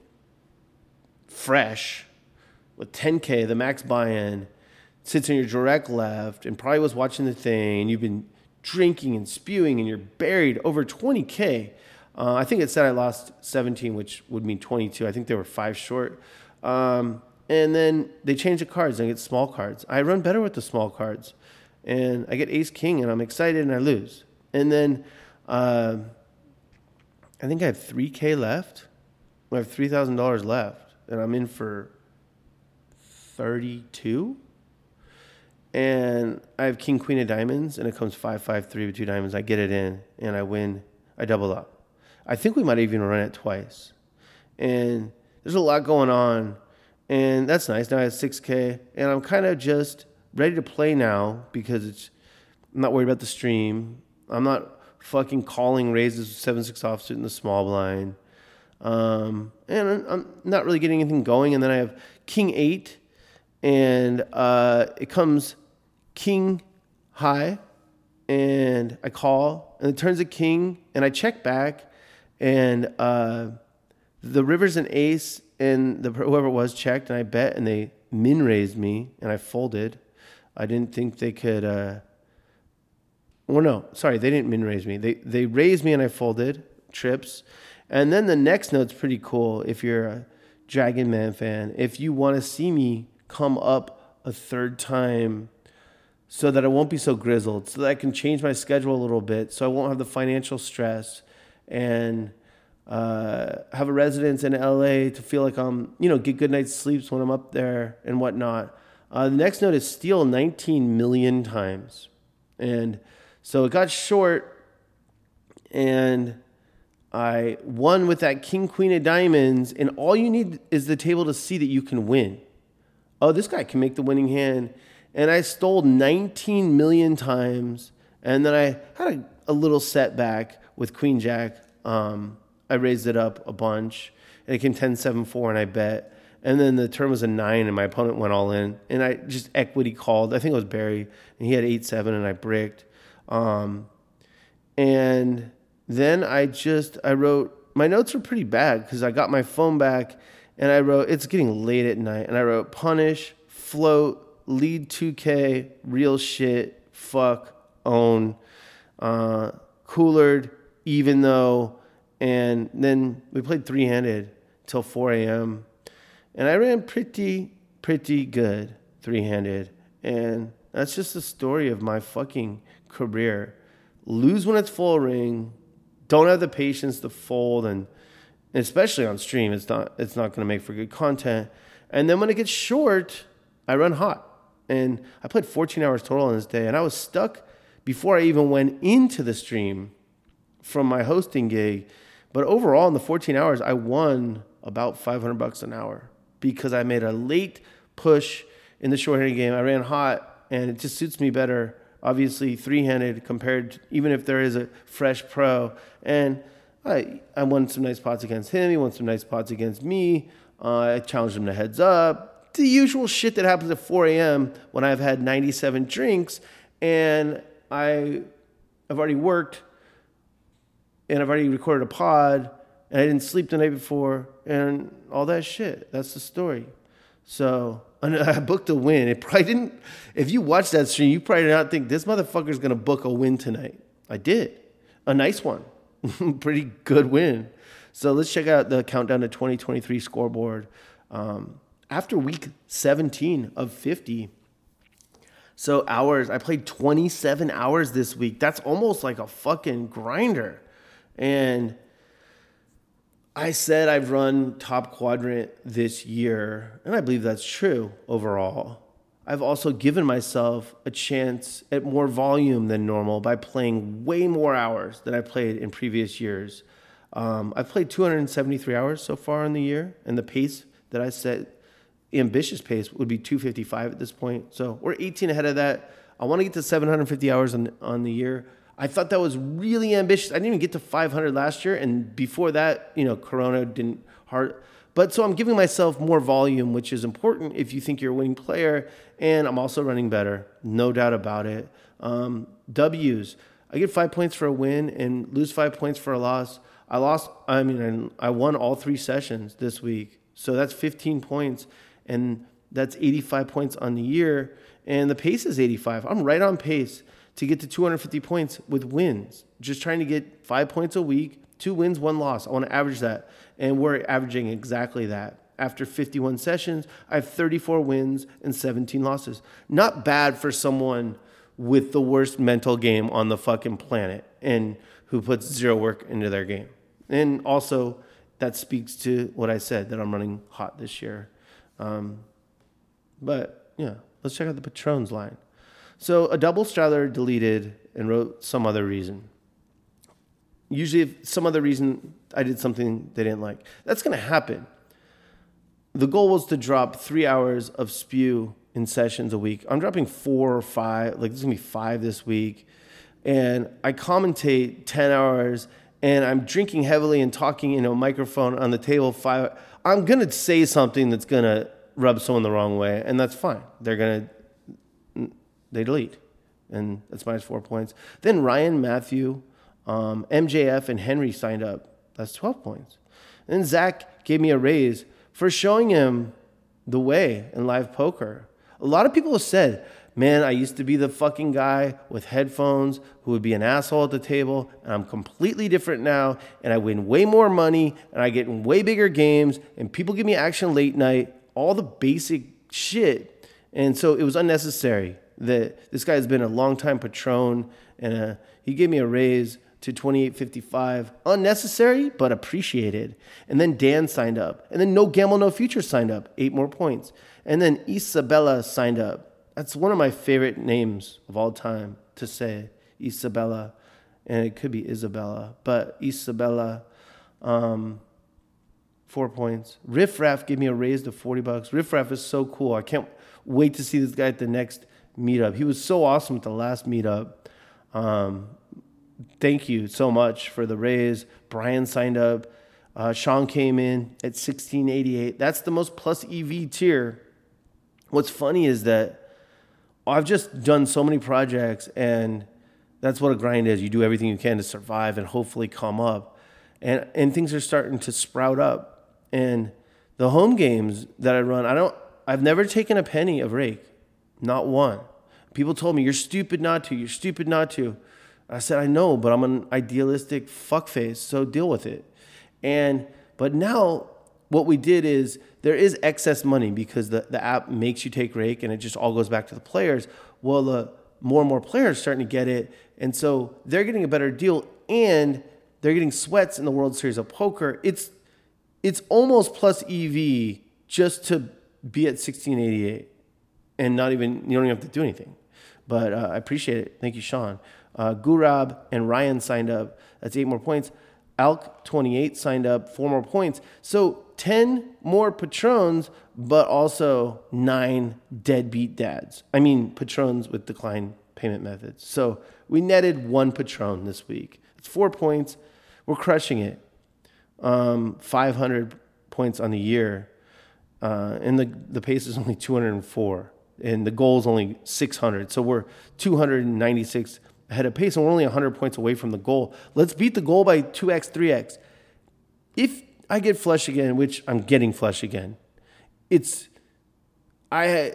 fresh with ten K, the max buy-in, sits in your direct left and probably was watching the thing, and you've been drinking and spewing and you're buried over twenty K. Uh, I think it said I lost seventeen, which would mean twenty-two. I think they were five short. Um, and then they change the cards and I get small cards. I run better with the small cards, and I get ace king and I'm excited and I lose. And then uh, I think I have three K left. I have three thousand dollars left, and I'm in for thirty-two. And I have king, queen of diamonds, and it comes five, five, three with two diamonds. I get it in, and I win. I double up. I think we might even run it twice. And there's a lot going on, and that's nice. Now I have six K, and I'm kind of just ready to play now, because it's I'm not worried about the stream. I'm not fucking calling raises with seven six offsuit in the small blind. Um, and I'm not really getting anything going. And then I have king eight, and uh, it comes king high, and I call, and it turns a king, and I check back, and uh, the river's an ace, and the whoever it was checked, and I bet, and they min raised me, and I folded. I didn't think they could. Uh, well, no, sorry, they didn't min raise me. They they raised me, and I folded trips. And then the next note's pretty cool. If you're a Dragon Man fan, if you want to see me come up a third time, so that I won't be so grizzled, so that I can change my schedule a little bit, so I won't have the financial stress, and uh, have a residence in L A to feel like I'm, you know, get good night's sleeps when I'm up there and whatnot. Uh, the next note is steal nineteen million times. And so it got short, and I won with that king, queen of diamonds, and all you need is the table to see that you can win. Oh, this guy can make the winning hand. And I stole nineteen million times, and then I had a, a little setback with queen jack. Um, I raised it up a bunch, and it came ten seven four, and I bet. And then the turn was a nine, and my opponent went all in, and I just equity called. I think it was Barry, and he had eight seven, and I bricked. Um, and then I just, I wrote, my notes were pretty bad because I got my phone back, and I wrote, it's getting late at night, and I wrote punish, float, lead two K, real shit, fuck, own, uh, Coolard, even though, and then we played three-handed till four a.m., and I ran pretty, pretty good three-handed, and that's just the story of my fucking career. Lose when it's full ring, don't have the patience to fold, and especially on stream, it's not it's not going to make for good content. And then when it gets short, I run hot. And I played fourteen hours total on this day, and I was stuck before I even went into the stream from my hosting gig. But overall, in the fourteen hours, I won about five hundred bucks an hour because I made a late push in the short-handed game. I ran hot, and it just suits me better. Obviously, three-handed compared to, even if there is a fresh pro. And I I won some nice pots against him. He won some nice pots against me. Uh, I challenged him to heads up. The usual shit that happens at four a.m. when I've had ninety-seven drinks, and I, I've already worked, and I've already recorded a pod, and I didn't sleep the night before, and all that shit. That's the story. So I booked a win. It probably didn't. If you watch that stream, you probably did not think this motherfucker's gonna book a win tonight. I did, a nice one, pretty good win. So let's check out the countdown to twenty twenty-three scoreboard. Um, after week seventeen of fifty, so hours. I played twenty-seven hours this week. That's almost like a fucking grinder, and I said I've run top quadrant this year, and I believe that's true overall. I've also given myself a chance at more volume than normal by playing way more hours than I played in previous years. Um, I've played two hundred seventy-three hours so far in the year, and the pace that I set, ambitious pace, would be two fifty-five at this point. So we're eighteen ahead of that. I want to get to seven hundred fifty hours on, on the year. I thought that was really ambitious. I didn't even get to five hundred last year. And before that, you know, Corona didn't hard. But so I'm giving myself more volume, which is important if you think you're a winning player. And I'm also running better. No doubt about it. Um, W's. I get five points for a win and lose five points for a loss. I lost, I mean, I won all three sessions this week. So that's fifteen points. And that's eighty-five points on the year. And the pace is eighty-five. I'm right on pace to get to two hundred fifty points with wins. Just trying to get five points a week, two wins, one loss. I want to average that. And we're averaging exactly that. After fifty-one sessions, I have thirty-four wins and seventeen losses. Not bad for someone with the worst mental game on the fucking planet and who puts zero work into their game. And also, that speaks to what I said, that I'm running hot this year. Um, but, yeah, let's check out the Patrons line. So, a double straddler deleted and wrote some other reason. Usually, if some other reason, I did something they didn't like. That's going to happen. The goal was to drop three hours of spew in sessions a week. I'm dropping four or five, like there's going to be five this week. And I commentate ten hours, and I'm drinking heavily and talking in a microphone on the table five. I'm going to say something that's going to rub someone the wrong way, and that's fine. They're going to, they delete. And that's minus four points. Then Ryan, Matthew, um, M J F, and Henry signed up. That's twelve points. And then Zach gave me a raise for showing him the way in live poker. A lot of people have said, man, I used to be the fucking guy with headphones who would be an asshole at the table, and I'm completely different now, and I win way more money, and I get in way bigger games, and people give me action late night, all the basic shit. And so it was unnecessary that this guy has been a longtime patron, and uh, he gave me a raise to twenty-eight fifty-five. Unnecessary, but appreciated. And then Dan signed up. And then No Gamble, No Future signed up. Eight more points. And then Isabella signed up. That's one of my favorite names of all time to say, Isabella. And it could be Isabella, but Isabella, um, four points. Riff Raff gave me a raise to forty bucks. Riff Raff is so cool. I can't wait to see this guy at the next meetup. He was so awesome at the last meetup. Um, thank you so much for the raise. Brian signed up. Uh, Sean came in at sixteen eighty-eight. That's the most plus E V tier. What's funny is that I've just done so many projects, and that's what a grind is. You do everything you can to survive and hopefully come up. And and things are starting to sprout up. And the home games that I run, I don't I've never taken a penny of rake. Not one. People told me, you're stupid not to, you're stupid not to. I said, I know, but I'm an idealistic fuckface, so deal with it. And but now what we did is there is excess money because the, the app makes you take rake and it just all goes back to the players. Well, the more and more players are starting to get it. And so they're getting a better deal and they're getting sweats in the World Series of Poker. It's it's almost plus E V just to be at sixteen eighty-eight and not even, you don't even have to do anything. But uh, I appreciate it. Thank you, Sean. Uh, Gurab and Ryan signed up. That's eight more points. Alk twenty-eight signed up, four more points. So ten more patrons, but also nine deadbeat dads. I mean, patrons with declined payment methods. So we netted one patron this week. It's four points. We're crushing it. Um, five hundred points on the year. Uh, and the, the pace is only two hundred four. And the goal is only six hundred. So we're two hundred ninety-six ahead of pace, and we're only one hundred points away from the goal. Let's beat the goal by two x, three x. If I get flush again, which I'm getting flush again, it's I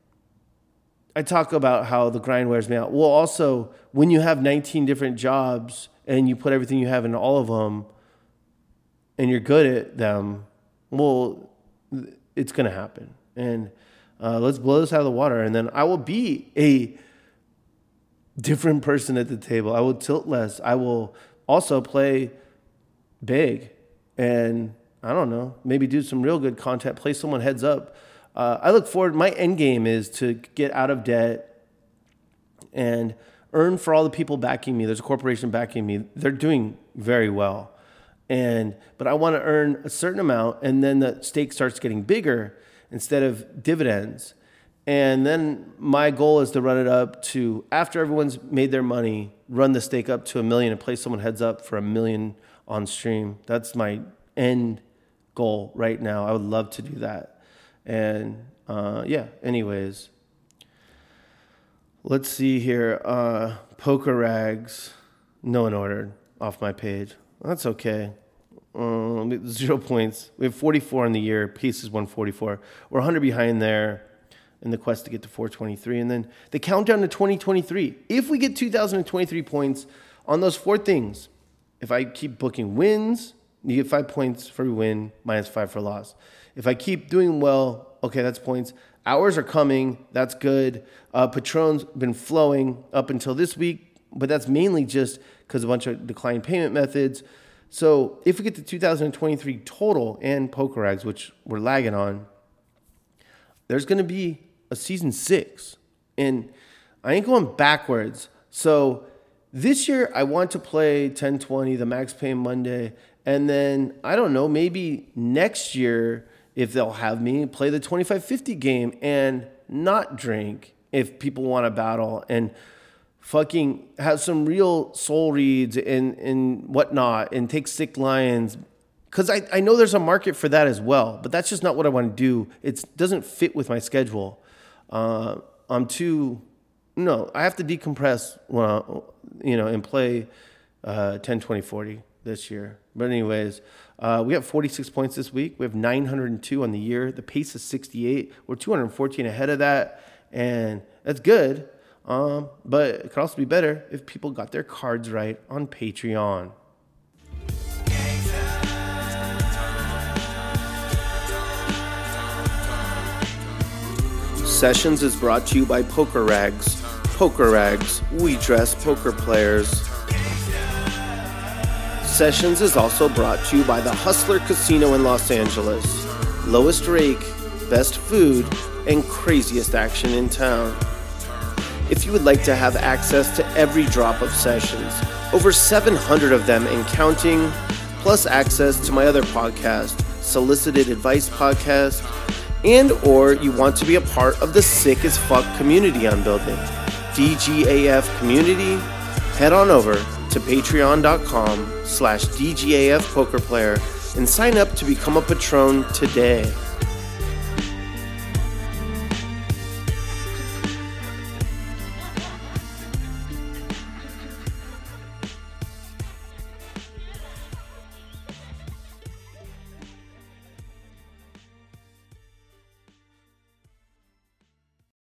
I talk about how the grind wears me out. Well, also, when you have nineteen different jobs and you put everything you have in all of them and you're good at them, well, it's going to happen. And uh, let's blow this out of the water, and then I will be a different person at the table. I will tilt less. I will also play big and, I don't know, maybe do some real good content, play someone heads up. Uh, I look forward, my end game is to get out of debt and earn for all the people backing me. There's a corporation backing me. They're doing very well. And but I want to earn a certain amount, and then the stake starts getting bigger instead of dividends. And then my goal is to run it up to, after everyone's made their money, run the stake up to a million and play someone heads up for a million on stream. That's my end goal right now. I would love to do that. And uh, yeah, anyways. Let's see here. Uh, Poker Rags. No one ordered off my page. That's okay. Um, zero points. We have forty-four in the year. Pace is one forty-four. We're one hundred behind there in the quest to get to four twenty-three. And then the countdown to twenty twenty-three. If we get two thousand twenty-three points on those four things, if I keep booking wins, you get five points for win, minus five for loss. If I keep doing well, okay, that's points. Hours are coming. That's good. Uh, Patron's been flowing up until this week, but that's mainly just because a bunch of declined payment methods. So if we get to two thousand twenty-three total and Poker Rags, which we're lagging on, there's going to be a season six. And I ain't going backwards. So this year I want to play ten twenty, the Max Payne Monday. And then, I don't know, maybe next year, if they'll have me, play the twenty-five fifty game and not drink if people want to battle and fucking have some real soul reads and, and whatnot and take sick lions. Because I, I know there's a market for that as well, but that's just not what I want to do. It doesn't fit with my schedule. Uh, I'm too, no, I have to decompress when I, you know, and play uh, ten twenty forty this year. But anyways, uh, we have forty-six points this week. We have nine hundred two on the year. The pace is sixty-eight. We're two hundred fourteen ahead of that, and that's good. Um, but it could also be better if people got their cards right on Patreon. Sessions is brought to you by Poker Rags. Poker Rags, we dress poker players. Sessions is also brought to you by the Hustler Casino in Los Angeles. Lowest rake, best food, and craziest action in town. If you would like to have access to every drop of Sessions, over seven hundred of them and counting, plus access to my other podcast, Solicited Advice Podcast, and or you want to be a part of the sick as fuck community I'm building, D G A F Community, head on over to patreon.com slash DGAF poker player and sign up to become a patron today.